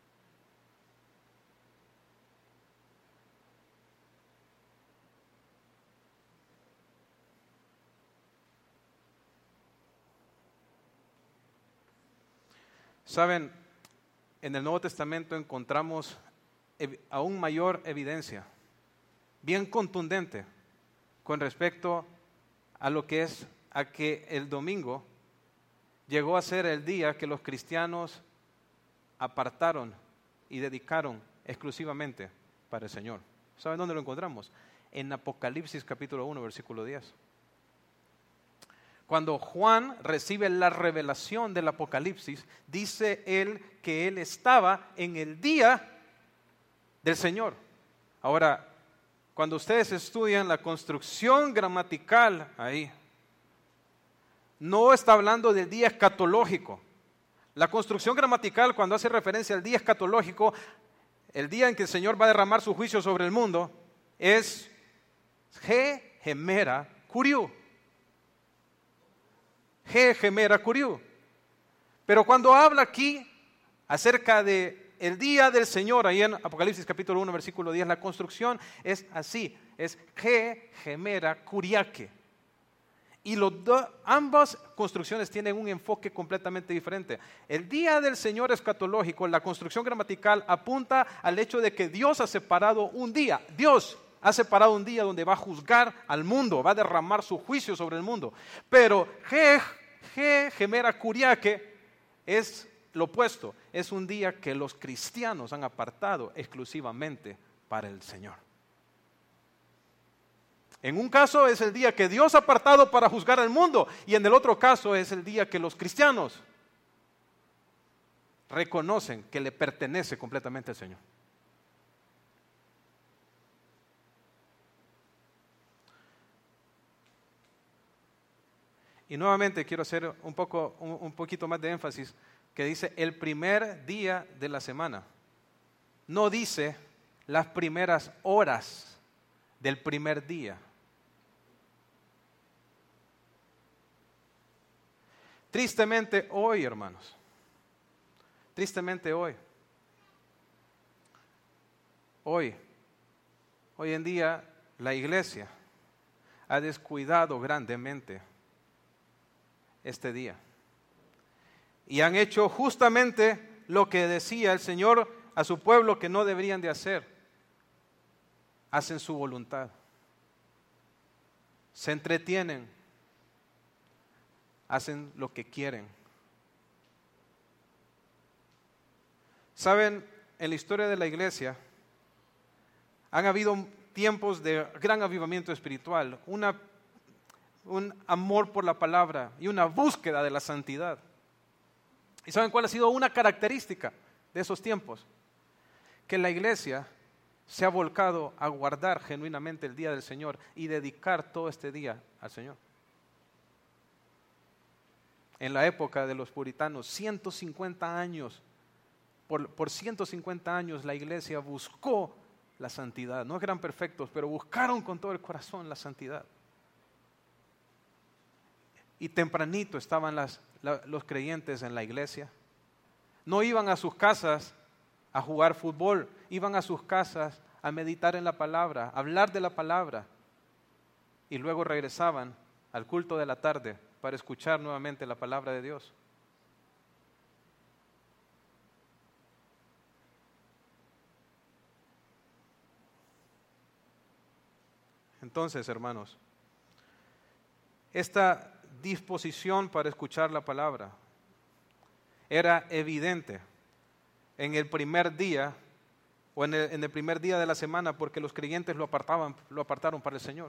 Saben, en el Nuevo Testamento encontramos aún mayor evidencia, bien contundente, con respecto a lo que es a que el domingo llegó a ser el día que los cristianos apartaron y dedicaron exclusivamente para el Señor. ¿Saben dónde lo encontramos? En Apocalipsis capítulo uno, versículo diez. Cuando Juan recibe la revelación del Apocalipsis, dice él que él estaba en el día del Señor. Ahora, cuando ustedes estudian la construcción gramatical ahí, no está hablando del día escatológico. La construcción gramatical, cuando hace referencia al día escatológico, el día en que el Señor va a derramar su juicio sobre el mundo, es Ge Gemera Curiú. Ge Gemera Curiú. Pero cuando habla aquí acerca de el día del Señor, ahí en Apocalipsis capítulo uno, versículo diez, la construcción es así, es Ge Gemera Curiaque. Y los do, ambas construcciones tienen un enfoque completamente diferente. El día del Señor escatológico, la construcción gramatical apunta al hecho de que Dios ha separado un día. Dios ha separado un día donde va a juzgar al mundo, va a derramar su juicio sobre el mundo. Pero Ge, Ge Gemera Curiaque es lo opuesto. Es un día que los cristianos han apartado exclusivamente para el Señor. En un caso es el día que Dios ha apartado para juzgar al mundo, y en el otro caso es el día que los cristianos reconocen que le pertenece completamente al Señor. Y nuevamente quiero hacer un poco, un, un poquito más de énfasis, que dice el primer día de la semana. No dice las primeras horas del primer día. Tristemente hoy, hermanos, tristemente hoy, hoy, hoy en día la iglesia ha descuidado grandemente este día. Y han hecho justamente lo que decía el Señor a su pueblo que no deberían de hacer. Hacen su voluntad. Se entretienen. Hacen lo que quieren. Saben, en la historia de la iglesia han habido tiempos de gran avivamiento espiritual, una, un amor por la palabra y una búsqueda de la santidad. ¿Y saben cuál ha sido una característica de esos tiempos? Que la iglesia se ha volcado a guardar genuinamente el día del Señor y dedicar todo este día al Señor. En la época de los puritanos, ciento cincuenta años, por, por ciento cincuenta años la iglesia buscó la santidad. No eran perfectos, pero buscaron con todo el corazón la santidad. Y tempranito estaban las, la, los creyentes en la iglesia. No iban a sus casas a jugar fútbol, iban a sus casas a meditar en la palabra, a hablar de la palabra. Y luego regresaban al culto de la tarde para escuchar nuevamente la palabra de Dios? Entonces, hermanos, esta disposición para escuchar la palabra era evidente en el primer día o en el, en el primer día de la semana, porque los creyentes lo apartaban, lo apartaron para el Señor.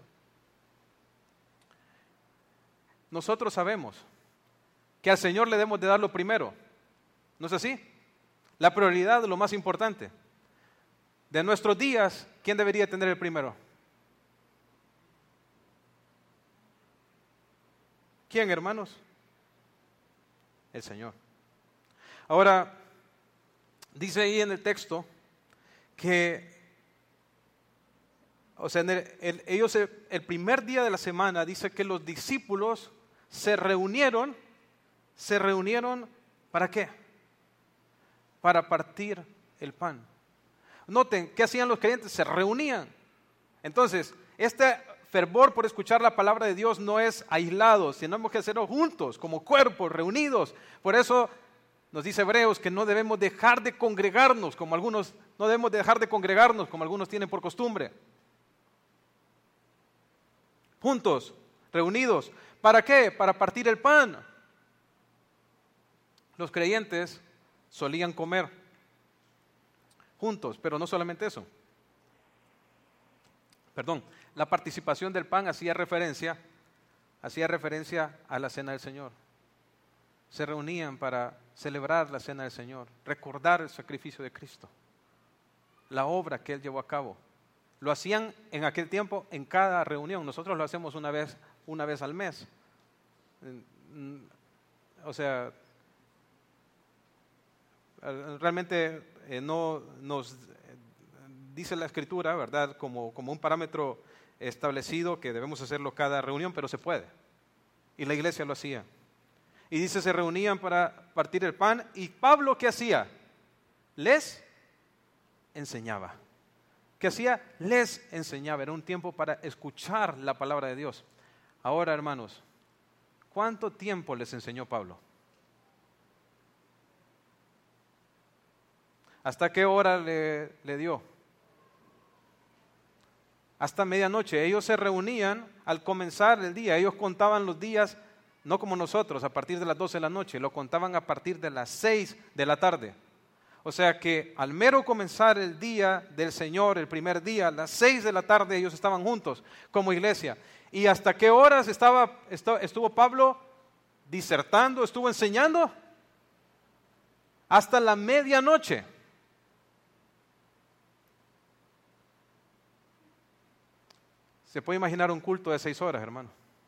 Nosotros sabemos que al Señor le debemos de dar lo primero, ¿no es así? La prioridad, lo más importante. De nuestros días, ¿quién debería tener el primero? ¿Quién, hermanos? El Señor. Ahora, dice ahí en el texto que, o sea, en el, el, ellos el primer día de la semana dice que los discípulos se reunieron, se reunieron, ¿para qué? Para partir el pan. Noten, ¿qué hacían los creyentes? Se reunían. Entonces, este fervor por escuchar la palabra de Dios no es aislado, sino tenemos que hacerlo juntos, como cuerpos, reunidos. Por eso nos dice Hebreos que no debemos dejar de congregarnos, como algunos, no debemos dejar de congregarnos, como algunos tienen por costumbre. Juntos, reunidos. ¿Para qué? Para partir el pan. Los creyentes solían comer juntos, pero no solamente eso. Perdón, la participación del pan hacía referencia, hacía referencia a la cena del Señor. Se reunían para celebrar la cena del Señor, recordar el sacrificio de Cristo, la obra que Él llevó a cabo. Lo hacían en aquel tiempo en cada reunión. Nosotros lo hacemos una vez, una vez al mes. O sea, realmente eh, no nos dice la Escritura, ¿verdad? Como, como un parámetro establecido que debemos hacerlo cada reunión, pero se puede. Y la iglesia lo hacía. Y dice, se reunían para partir el pan. ¿Y Pablo qué hacía? Les enseñaba. ¿Qué hacía? Les enseñaba. Era un tiempo para escuchar la palabra de Dios. Ahora, hermanos, ¿cuánto tiempo les enseñó Pablo? ¿Hasta qué hora le, le dio? Hasta medianoche. Ellos se reunían al comenzar el día. Ellos contaban los días, no como nosotros, a partir de las doce de la noche. Lo contaban a partir de las seis de la tarde. O sea que al mero comenzar el día del Señor, el primer día, a las seis de la tarde, ellos estaban juntos como iglesia. ¿Y hasta qué horas estaba, estuvo Pablo disertando, estuvo enseñando? Hasta la medianoche. Se puede imaginar un culto de seis horas, hermano.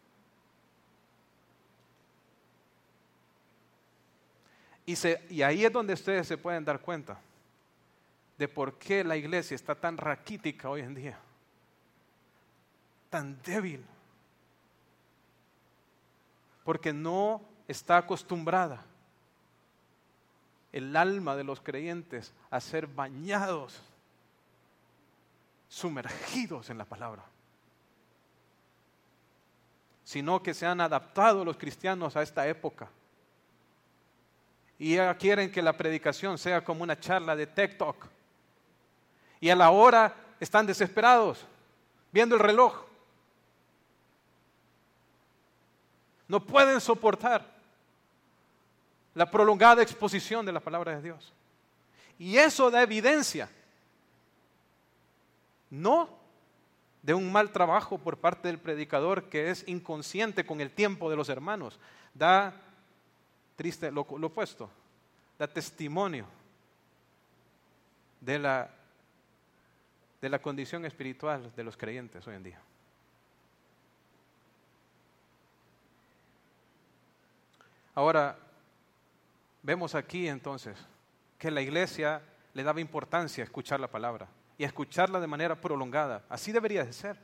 Y, se, y ahí es donde ustedes se pueden dar cuenta de por qué la iglesia está tan raquítica hoy en día, tan débil, porque no está acostumbrada el alma de los creyentes a ser bañados, sumergidos en la palabra, sino que se han adaptado los cristianos a esta época. Y ya quieren que la predicación sea como una charla de Tech Talk. Y a la hora están desesperados, viendo el reloj. No pueden soportar la prolongada exposición de la palabra de Dios. Y eso da evidencia, no de un mal trabajo por parte del predicador que es inconsciente con el tiempo de los hermanos. Da triste, lo, lo opuesto, da testimonio de la, de la condición espiritual de los creyentes hoy en día. Ahora, vemos aquí entonces que la iglesia le daba importancia a escuchar la palabra y a escucharla de manera prolongada. Así debería de ser.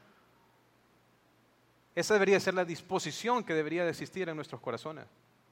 Esa debería ser la disposición que debería de existir en nuestros corazones.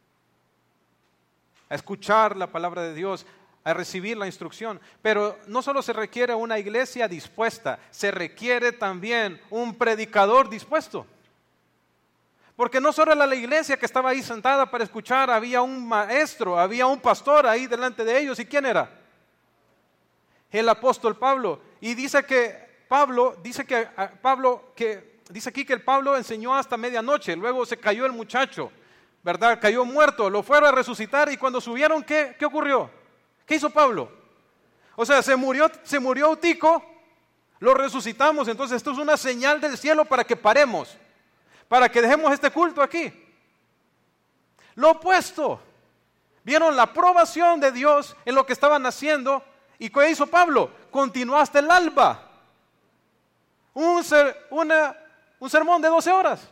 A escuchar la palabra de Dios, a recibir la instrucción. Pero no solo se requiere una iglesia dispuesta, se requiere también un predicador dispuesto. Porque no solo era la iglesia que estaba ahí sentada para escuchar, había un maestro, había un pastor ahí delante de ellos. ¿Y quién era? El apóstol Pablo. Y dice que Pablo, dice que Pablo, que dice aquí que el Pablo enseñó hasta medianoche, luego se cayó el muchacho, ¿verdad? Cayó muerto, lo fueron a resucitar y cuando subieron, ¿qué, qué ocurrió? ¿Qué hizo Pablo? O sea, se murió, se murió Eutico, lo resucitamos, entonces esto es una señal del cielo para que paremos, para que dejemos este culto aquí. Lo opuesto, vieron la aprobación de Dios en lo que estaban haciendo. ¿Y qué hizo Pablo? Continuó hasta el alba. Un, ser, una, un sermón de doce horas.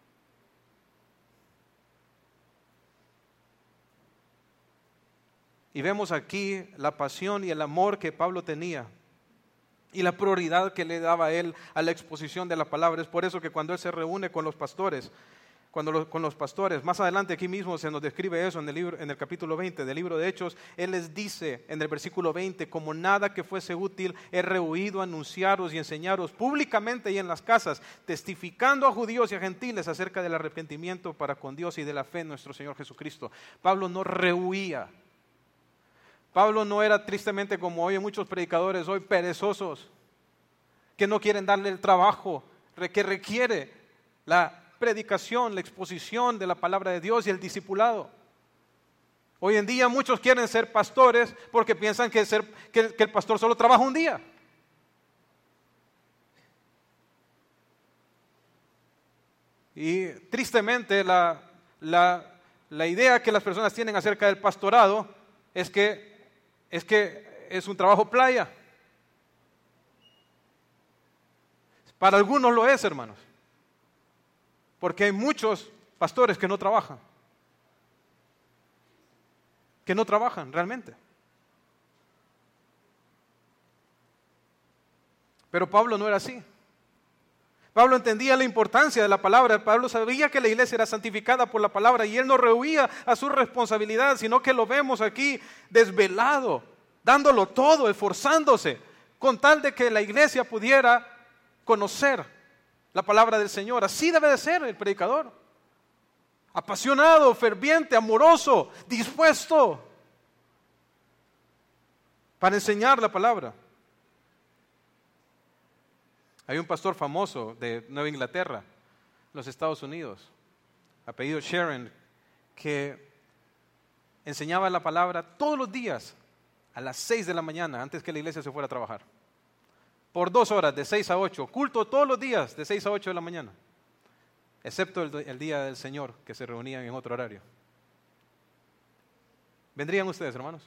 Y vemos aquí la pasión y el amor que Pablo tenía y la prioridad que le daba a él a la exposición de la palabra. Es por eso que cuando él se reúne con los pastores, cuando lo, con los pastores, más adelante aquí mismo se nos describe eso en el, libro, en el capítulo veinte del libro de Hechos, él les dice en el versículo veinte, como nada que fuese útil, he rehuido anunciaros y enseñaros públicamente y en las casas, testificando a judíos y a gentiles acerca del arrepentimiento para con Dios y de la fe en nuestro Señor Jesucristo. Pablo no rehuía. Pablo no era tristemente como hoy muchos predicadores hoy perezosos, que no quieren darle el trabajo que requiere la predicación, la exposición de la palabra de Dios y el discipulado. Hoy en día muchos quieren ser pastores porque piensan que, ser, que, que el pastor solo trabaja un día. Y tristemente la, la, la idea que las personas tienen acerca del pastorado es que es que es un trabajo playa. Para algunos lo es, hermanos, porque hay muchos pastores que no trabajan, que no trabajan realmente. Pero Pablo no era así. Pablo entendía la importancia de la palabra. Pablo sabía que la iglesia era santificada por la palabra y él no rehuía a su responsabilidad, sino que lo vemos aquí desvelado, dándolo todo, esforzándose, con tal de que la iglesia pudiera conocer la palabra del Señor. Así debe de ser el predicador. Apasionado, ferviente, amoroso, dispuesto para enseñar la palabra. Hay un pastor famoso de Nueva Inglaterra, los Estados Unidos, apellido Sharon, que enseñaba la palabra todos los días a las seis de la mañana antes que la iglesia se fuera a trabajar. Por dos horas, de seis a ocho, culto todos los días de seis a ocho de la mañana, excepto el, el día del Señor, que se reunían en otro horario. ¿Vendrían ustedes, hermanos?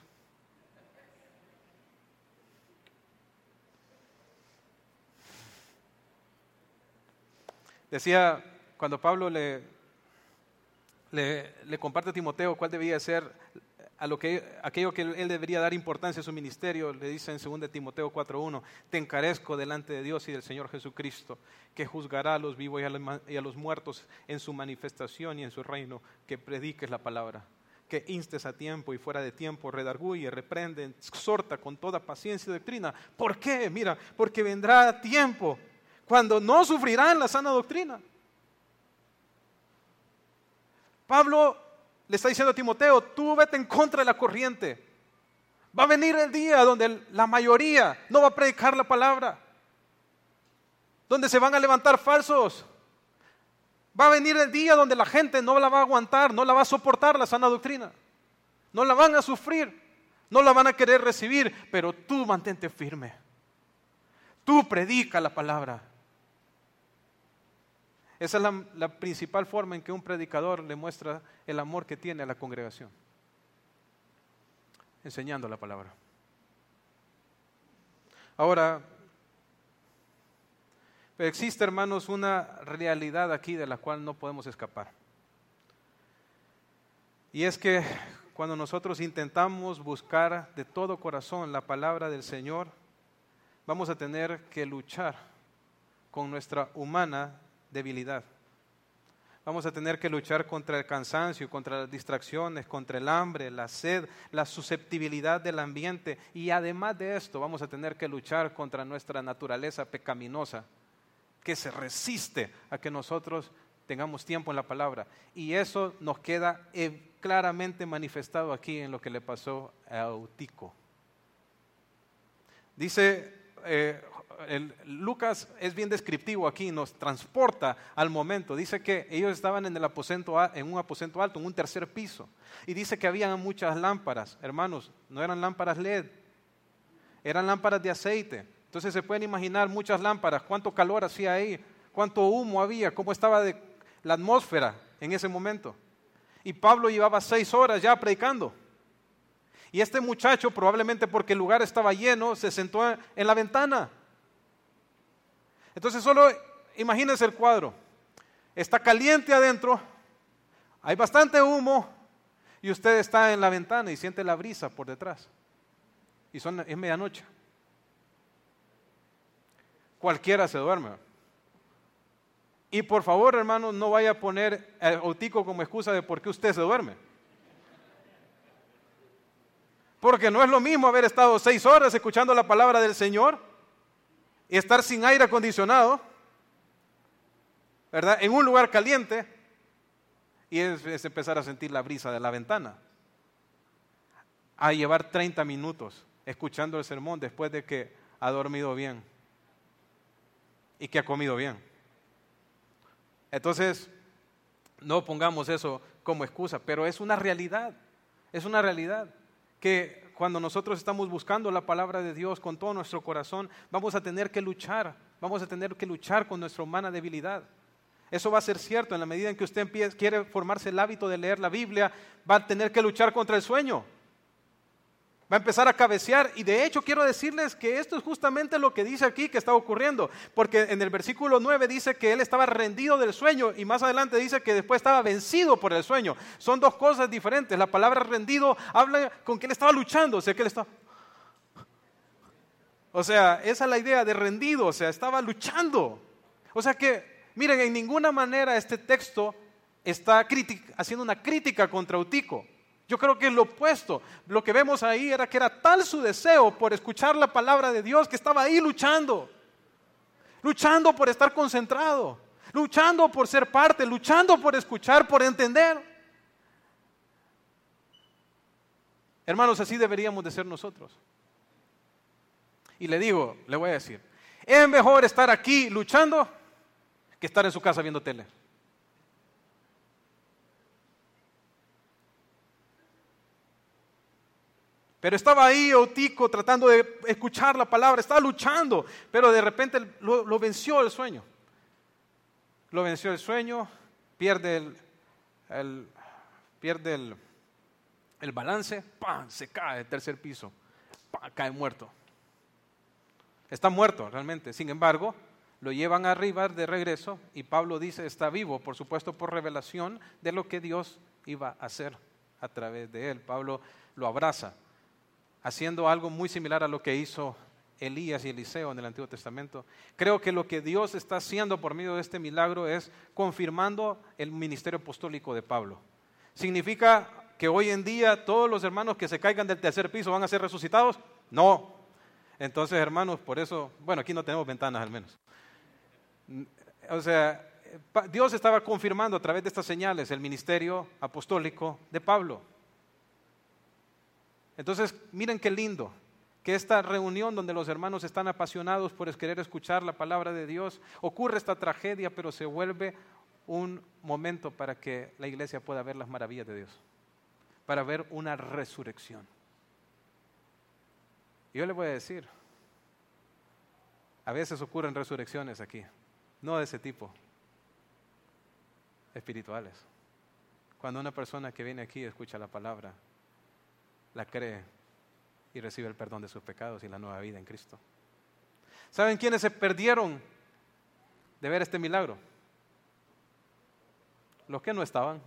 Decía, cuando Pablo le, le, le comparte a Timoteo cuál debía ser a lo que, aquello que él debería dar importancia a su ministerio, le dice en segunda Timoteo cuatro uno, te encarezco delante de Dios y del Señor Jesucristo, que juzgará a los vivos y a los, y a los muertos en su manifestación y en su reino, que prediques la palabra, que instes a tiempo y fuera de tiempo, redarguye, reprende, exhorta con toda paciencia y doctrina. ¿Por qué? Mira, porque vendrá tiempo cuando no sufrirán la sana doctrina. Pablo le está diciendo a Timoteo, tú vete en contra de la corriente. Va a venir el día donde la mayoría no va a predicar la palabra, donde se van a levantar falsos. Va a venir el día donde la gente no la va a aguantar, no la va a soportar la sana doctrina. No la van a sufrir, no la van a querer recibir, pero tú mantente firme. Tú predica la palabra. Esa es la, la principal forma en que un predicador le muestra el amor que tiene a la congregación. Enseñando la palabra. Ahora, existe, hermanos, una realidad aquí de la cual no podemos escapar. Y es que cuando nosotros intentamos buscar de todo corazón la palabra del Señor, vamos a tener que luchar con nuestra humana debilidad. Vamos a tener que luchar contra el cansancio, contra las distracciones, contra el hambre, la sed, la susceptibilidad del ambiente, y además de esto vamos a tener que luchar contra nuestra naturaleza pecaminosa que se resiste a que nosotros tengamos tiempo en la palabra. Y eso nos queda eh, claramente manifestado aquí en lo que le pasó a Eutico. Dice, eh, el, Lucas es bien descriptivo aquí, nos transporta al momento. Dice que ellos estaban en el aposento, en un aposento alto, en un tercer piso. Y dice que había muchas lámparas. Hermanos, no eran lámparas L E D, eran lámparas de aceite. Entonces se pueden imaginar muchas lámparas, cuánto calor hacía ahí, cuánto humo había, cómo estaba de la atmósfera en ese momento. Y Pablo llevaba seis horas ya predicando. Y este muchacho, probablemente porque el lugar estaba lleno, se sentó en la ventana. Entonces solo imagínense el cuadro. Está caliente adentro, hay bastante humo y usted está en la ventana y siente la brisa por detrás. Y son, es medianoche. Cualquiera se duerme. Y por favor, hermano, no vaya a poner a Eutico como excusa de por qué usted se duerme. Porque no es lo mismo haber estado seis horas escuchando la palabra del Señor y estar sin aire acondicionado, ¿verdad? En un lugar caliente y es, es empezar a sentir la brisa de la ventana. A llevar treinta minutos escuchando el sermón después de que ha dormido bien y que ha comido bien. Entonces, no pongamos eso como excusa, pero es una realidad, es una realidad. Que cuando nosotros estamos buscando la palabra de Dios con todo nuestro corazón, vamos a tener que luchar, vamos a tener que luchar con nuestra humana debilidad. Eso va a ser cierto en la medida en que usted empiece, quiere formarse el hábito de leer la Biblia, va a tener que luchar contra el sueño. Va a empezar a cabecear y de hecho quiero decirles que esto es justamente lo que dice aquí que está ocurriendo, porque en el versículo nueve dice que él estaba rendido del sueño y más adelante dice que después estaba vencido por el sueño. Son dos cosas diferentes. La palabra rendido habla con que él estaba luchando, o sea que él estaba... O sea, esa es la idea de rendido, o sea, estaba luchando. O sea que, miren, en ninguna manera este texto está crítica, haciendo una crítica contra Eutico. Yo creo que es lo opuesto. Lo que vemos ahí era que era tal su deseo por escuchar la palabra de Dios que estaba ahí luchando. Luchando por estar concentrado. Luchando por ser parte. Luchando por escuchar, por entender. Hermanos, así deberíamos de ser nosotros. Y le digo, le voy a decir, es mejor estar aquí luchando que estar en su casa viendo tele. Pero estaba ahí Eutico tratando de escuchar la palabra, estaba luchando, pero de repente lo, lo venció el sueño. Lo venció el sueño, pierde el, el, pierde el, el balance, ¡pam!, se cae del tercer piso, ¡pam!, cae muerto. Está muerto realmente, sin embargo, lo llevan arriba de regreso y Pablo dice está vivo, por supuesto por revelación de lo que Dios iba a hacer a través de él. Pablo lo abraza, haciendo algo muy similar a lo que hizo Elías y Eliseo en el Antiguo Testamento. Creo que lo que Dios está haciendo por medio de este milagro es confirmando el ministerio apostólico de Pablo. ¿Significa que hoy en día todos los hermanos que se caigan del tercer piso van a ser resucitados? No. Entonces, hermanos, por eso, bueno, aquí no tenemos ventanas al menos. O sea, Dios estaba confirmando a través de estas señales el ministerio apostólico de Pablo. Entonces, miren qué lindo que esta reunión donde los hermanos están apasionados por querer escuchar la palabra de Dios, ocurre esta tragedia, pero se vuelve un momento para que la iglesia pueda ver las maravillas de Dios, para ver una resurrección. Yo le voy a decir, a veces ocurren resurrecciones aquí, no de ese tipo, espirituales. Cuando una persona que viene aquí escucha la palabra, la cree y recibe el perdón de sus pecados y la nueva vida en Cristo. ¿Saben quiénes se perdieron de ver este milagro? Los que no estaban.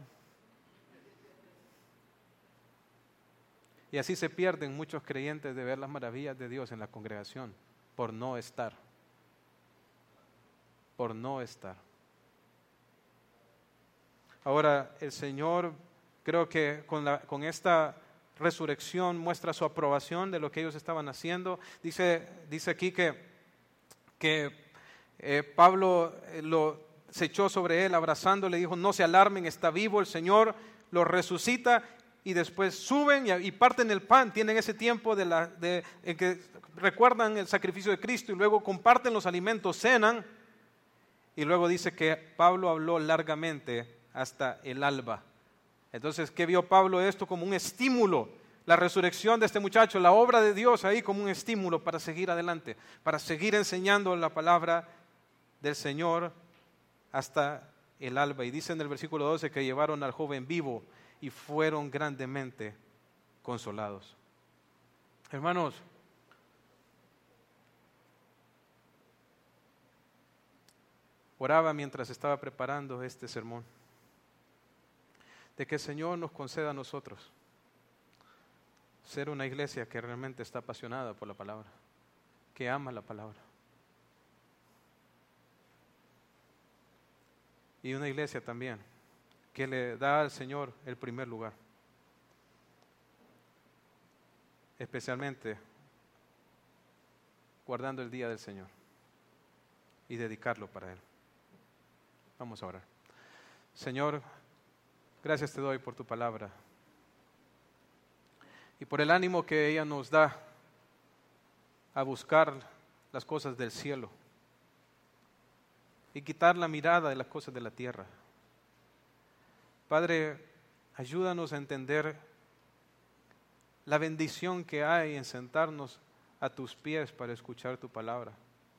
Y así se pierden muchos creyentes de ver las maravillas de Dios en la congregación por no estar. Por no estar. Ahora, el Señor, creo que con, la, con esta resurrección muestra su aprobación de lo que ellos estaban haciendo. Dice, dice aquí que, que eh, Pablo eh, lo, se echó sobre él abrazándole, dijo, no se alarmen, está vivo, el Señor lo resucita. Y después suben y, y parten el pan, tienen ese tiempo de la, de, en que recuerdan el sacrificio de Cristo y luego comparten los alimentos, cenan. Y luego dice que Pablo habló largamente hasta el alba. Entonces, ¿qué vio Pablo esto? Como un estímulo, la resurrección de este muchacho, la obra de Dios ahí como un estímulo para seguir adelante, para seguir enseñando la palabra del Señor hasta el alba. Y dice en el versículo doce que llevaron al joven vivo y fueron grandemente consolados. Hermanos, oraba mientras estaba preparando este sermón, de que el Señor nos conceda a nosotros ser una iglesia que realmente está apasionada por la palabra, que ama la palabra. Y una iglesia también que le da al Señor el primer lugar, especialmente guardando el día del Señor y dedicarlo para Él. Vamos a orar. Señor, gracias te doy por tu palabra y por el ánimo que ella nos da a buscar las cosas del cielo y quitar la mirada de las cosas de la tierra. Padre, ayúdanos a entender la bendición que hay en sentarnos a tus pies para escuchar tu palabra.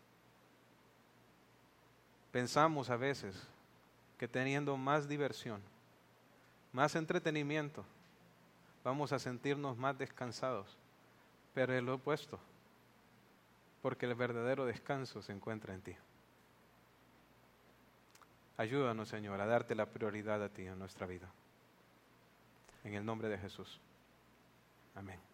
Pensamos a veces que teniendo más diversión, más entretenimiento, vamos a sentirnos más descansados, pero es lo opuesto, porque el verdadero descanso se encuentra en ti. Ayúdanos, Señor, a darte la prioridad a ti en nuestra vida. En el nombre de Jesús. Amén.